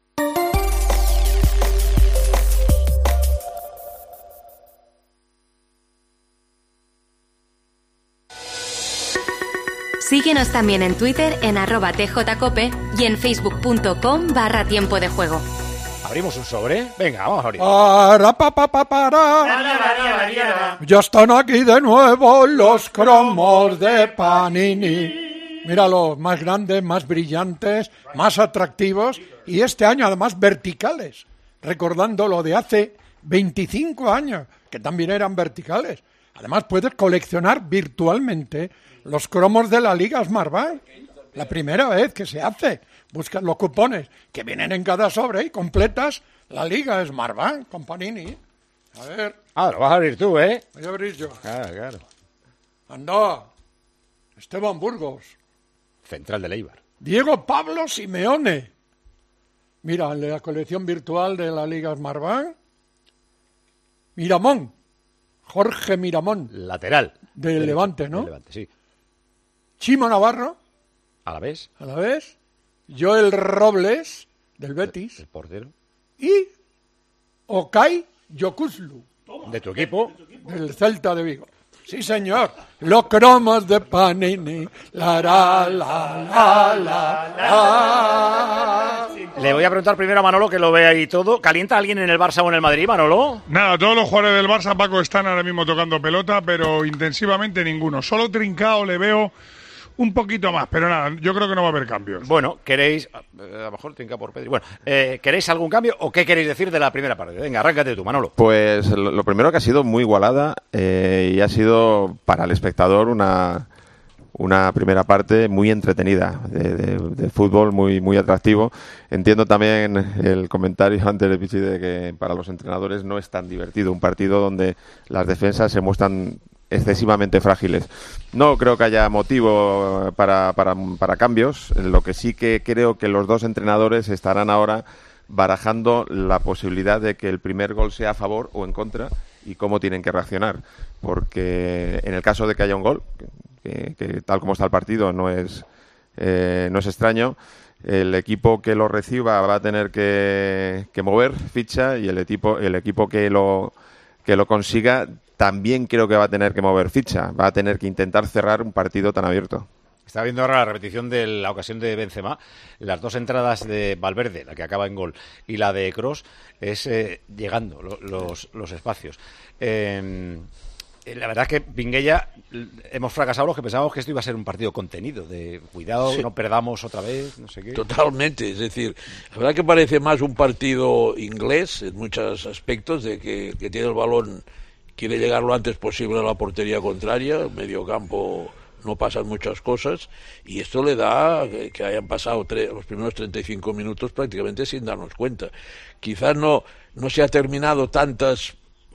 Síguenos también en Twitter en arroba tjcope y en facebook.com barra tiempo de juego. ¿Abrimos un sobre? Venga, vamos a abrir. Para, pa, pa, pa, para. Ya están aquí de nuevo los cromos de Panini. Míralos, más grandes, más brillantes, más atractivos y este año además verticales. Recordando lo de hace veinticinco años, que también eran verticales. Además puedes coleccionar virtualmente los cromos de la Liga Smartbank. La primera vez que se hace. Buscas los cupones que vienen en cada sobre y completas la Liga Smartbank con Panini. A ver. Ah, lo vas a abrir tú, ¿eh? Voy a abrir yo. Claro, claro. Anda. Esteban Burgos. Central de Eibar. Diego Pablo Simeone. Mira, en la colección virtual de la Liga Smartbank. Miramón. Jorge Miramón. Lateral. Del Levante, ¿no? Del Levante, sí. Chimo Navarro. A la vez. A la vez. Joel Robles, del Betis. El, el portero. Y Okay Yokuslu. De tu equipo. Del Celta de Vigo. Sí, señor. Los cromos de Panini. La, la, la, la, la. Le voy a preguntar primero a Manolo, que lo ve ahí todo. ¿Calienta alguien en el Barça o en el Madrid, Manolo? Nada, todos los jugadores del Barça, Paco, están ahora mismo tocando pelota, pero intensivamente ninguno. Solo Trincao le veo un poquito más, pero nada, yo creo que no va a haber cambios. Bueno, ¿queréis, a lo mejor Trincao por Pedri, bueno, eh, ¿queréis algún cambio o qué queréis decir de la primera parte? Venga, arráncate tú, Manolo. Pues lo, lo primero que ha sido muy igualada eh, y ha sido para el espectador una, una primera parte muy entretenida, de, de, de fútbol muy, muy atractivo. Entiendo también el comentario antes de Pichi de que para los entrenadores no es tan divertido un partido donde las defensas se muestran excesivamente frágiles. No creo que haya motivo para, para, para cambios. Lo que sí que creo que los dos entrenadores estarán ahora barajando la posibilidad de que el primer gol sea a favor o en contra y cómo tienen que reaccionar. Porque en el caso de que haya un gol, que, que tal como está el partido no es, eh, no es extraño, el equipo que lo reciba va a tener que, que mover ficha y el equipo, el equipo que lo, que lo consiga también creo que va a tener que mover ficha, va a tener que intentar cerrar un partido tan abierto. Estaba viendo ahora la repetición de la ocasión de Benzema, las dos entradas de Valverde, la que acaba en gol, y la de Kroos, es eh, llegando lo, los, los espacios. Eh, la verdad es que Vingueya, hemos fracasado los que pensábamos que esto iba a ser un partido contenido, de cuidado, sí. No perdamos otra vez, no sé qué. Totalmente, es decir, la verdad que parece más un partido inglés en muchos aspectos, de que, que tiene el balón, quiere llegar lo antes posible a la portería contraria, el medio campo no pasan muchas cosas, y esto le da que, que hayan pasado tre- los primeros treinta y cinco minutos prácticamente sin darnos cuenta. Quizás no, no se ha terminado tantas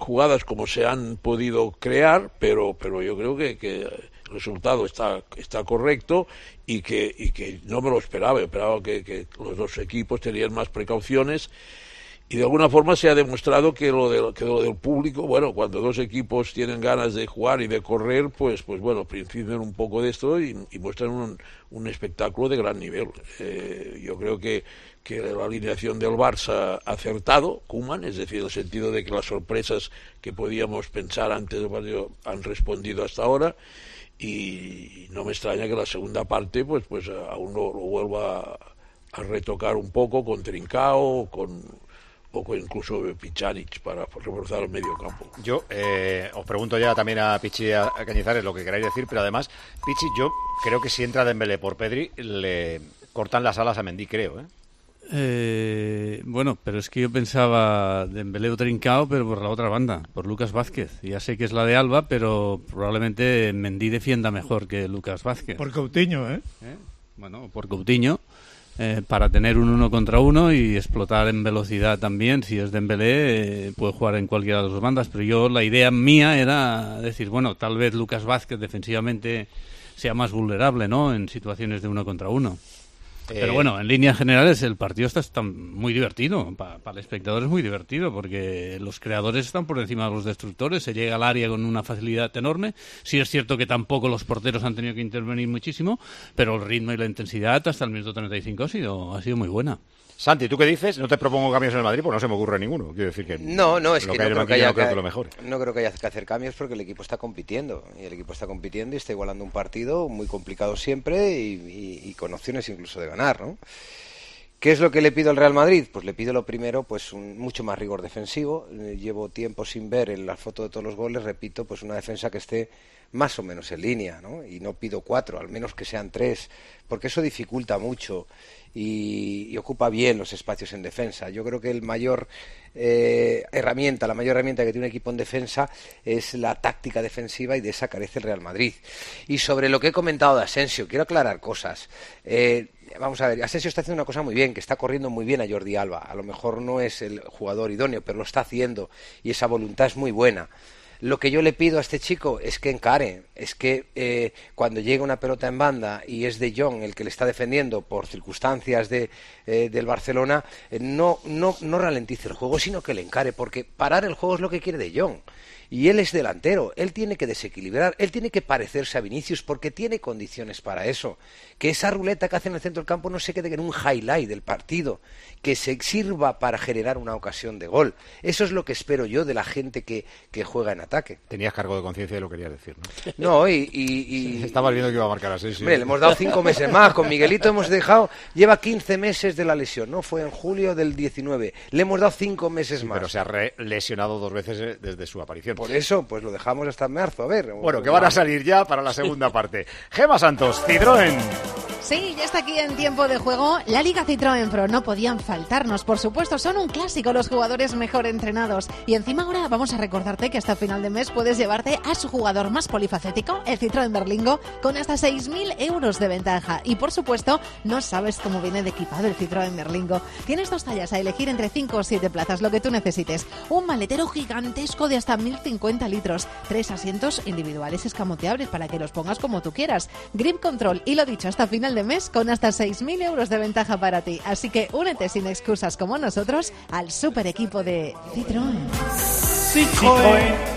jugadas como se han podido crear, pero, pero yo creo que, que el resultado está, está correcto y que, y que no me lo esperaba. Yo esperaba que, que los dos equipos tenían más precauciones. Y de alguna forma se ha demostrado que lo, de, que lo del público, bueno, cuando dos equipos tienen ganas de jugar y de correr, pues, pues bueno, principian un poco de esto y, y muestran un, un espectáculo de gran nivel. Eh, yo creo que, que la alineación del Barça ha acertado, Koeman, es decir, en el sentido de que las sorpresas que podíamos pensar antes del partido han respondido hasta ahora. Y no me extraña que la segunda parte, pues, pues aún lo, lo vuelva a, a retocar un poco con Trincao, con poco incluso Pjanic para reforzar el medio campo. Yo eh, os pregunto ya también a Pichi y a Cañizares lo que queráis decir, pero además, Pichi, yo creo que si entra Dembélé por Pedri, le cortan las alas a Mendy, creo, ¿eh? Eh, bueno, pero es que yo pensaba Dembélé o Trincao, pero por la otra banda, por Lucas Vázquez. Ya sé que es la de Alba, pero probablemente Mendy defienda mejor que Lucas Vázquez. Por Coutinho, ¿eh? ¿Eh? Bueno, por Coutinho. Eh, para tener un uno contra uno y explotar en velocidad también. Si es Dembélé, eh, puede jugar en cualquiera de las dos bandas, pero yo, la idea mía era decir, bueno, tal vez Lucas Vázquez defensivamente sea más vulnerable, ¿no?, en situaciones de uno contra uno. Eh... Pero bueno, en líneas generales el partido está, está muy divertido. Para pa el espectador es muy divertido porque los creadores están por encima de los destructores. Se llega al área con una facilidad enorme. Sí es cierto que tampoco los porteros han tenido que intervenir muchísimo, pero el ritmo y la intensidad hasta el minuto treinta y cinco ha sido, ha sido muy buena. Santi, ¿tú qué dices? No te propongo cambios en el Madrid, pues no se me ocurre ninguno. Quiero decir que no, no, es que, que no, creo que, haya, no creo que lo mejor. No creo que haya que hacer cambios porque el equipo está compitiendo. Y el equipo está compitiendo y está igualando un partido muy complicado siempre y, y, y con opciones incluso de ganar, ¿no? ¿Qué es lo que le pido al Real Madrid? Pues le pido lo primero, pues un, mucho más rigor defensivo. Eh, llevo tiempo sin ver en la foto de todos los goles, repito, pues una defensa que esté más o menos en línea, ¿no? Y no pido cuatro, al menos que sean tres, porque eso dificulta mucho y, y ocupa bien los espacios en defensa. Yo creo que el mayor eh, herramienta, la mayor herramienta que tiene un equipo en defensa es la táctica defensiva y de esa carece el Real Madrid. Y sobre lo que he comentado de Asensio, quiero aclarar cosas. Eh, Vamos a ver, Asensio está haciendo una cosa muy bien, que está corriendo muy bien a Jordi Alba. A lo mejor no es el jugador idóneo, pero lo está haciendo y esa voluntad es muy buena. Lo que yo le pido a este chico es que encare, es que eh, cuando llega una pelota en banda y es De Jong el que le está defendiendo por circunstancias de, eh, del Barcelona, eh, no, no, no ralentice el juego, sino que le encare, porque parar el juego es lo que quiere De Jong. Y él es delantero, él tiene que desequilibrar, él tiene que parecerse a Vinicius porque tiene condiciones para eso. Que esa ruleta que hace en el centro del campo no se quede en un highlight del partido, que se sirva para generar una ocasión de gol. Eso es lo que espero yo de la gente que, que juega en ataque. Tenías cargo de conciencia de lo que querías decir, ¿no? No, y... y, y Estaba viendo que iba a marcar así, sí. Hombre, le hemos dado cinco meses más, con Miguelito hemos dejado, lleva quince meses de la lesión, ¿no? Fue en julio del diecinueve, le hemos dado cinco meses sí, más. Pero se ha re lesionado dos veces desde su aparición. Por eso, pues lo dejamos hasta marzo, a ver. Bueno, que van a salir ya para la segunda parte. Gema Santos, Citroën. Sí, ya está aquí en tiempo de juego la Liga Citroën Pro. No podían faltarnos, por supuesto. Son un clásico los jugadores mejor entrenados. Y encima ahora vamos a recordarte que hasta final de mes puedes llevarte a su jugador más polifacético, el Citroën Berlingo, con hasta seis mil euros de ventaja. Y por supuesto, no sabes cómo viene de equipado el Citroën Berlingo. Tienes dos tallas a elegir entre cinco o siete plazas, lo que tú necesites. Un maletero gigantesco de hasta mil cincuenta litros. Tres asientos individuales escamoteables para que los pongas como tú quieras. Grip Control y lo dicho, hasta final de mes con hasta seis mil euros de ventaja para ti. Así que únete sin excusas como nosotros al super equipo de Citroën. Citroën.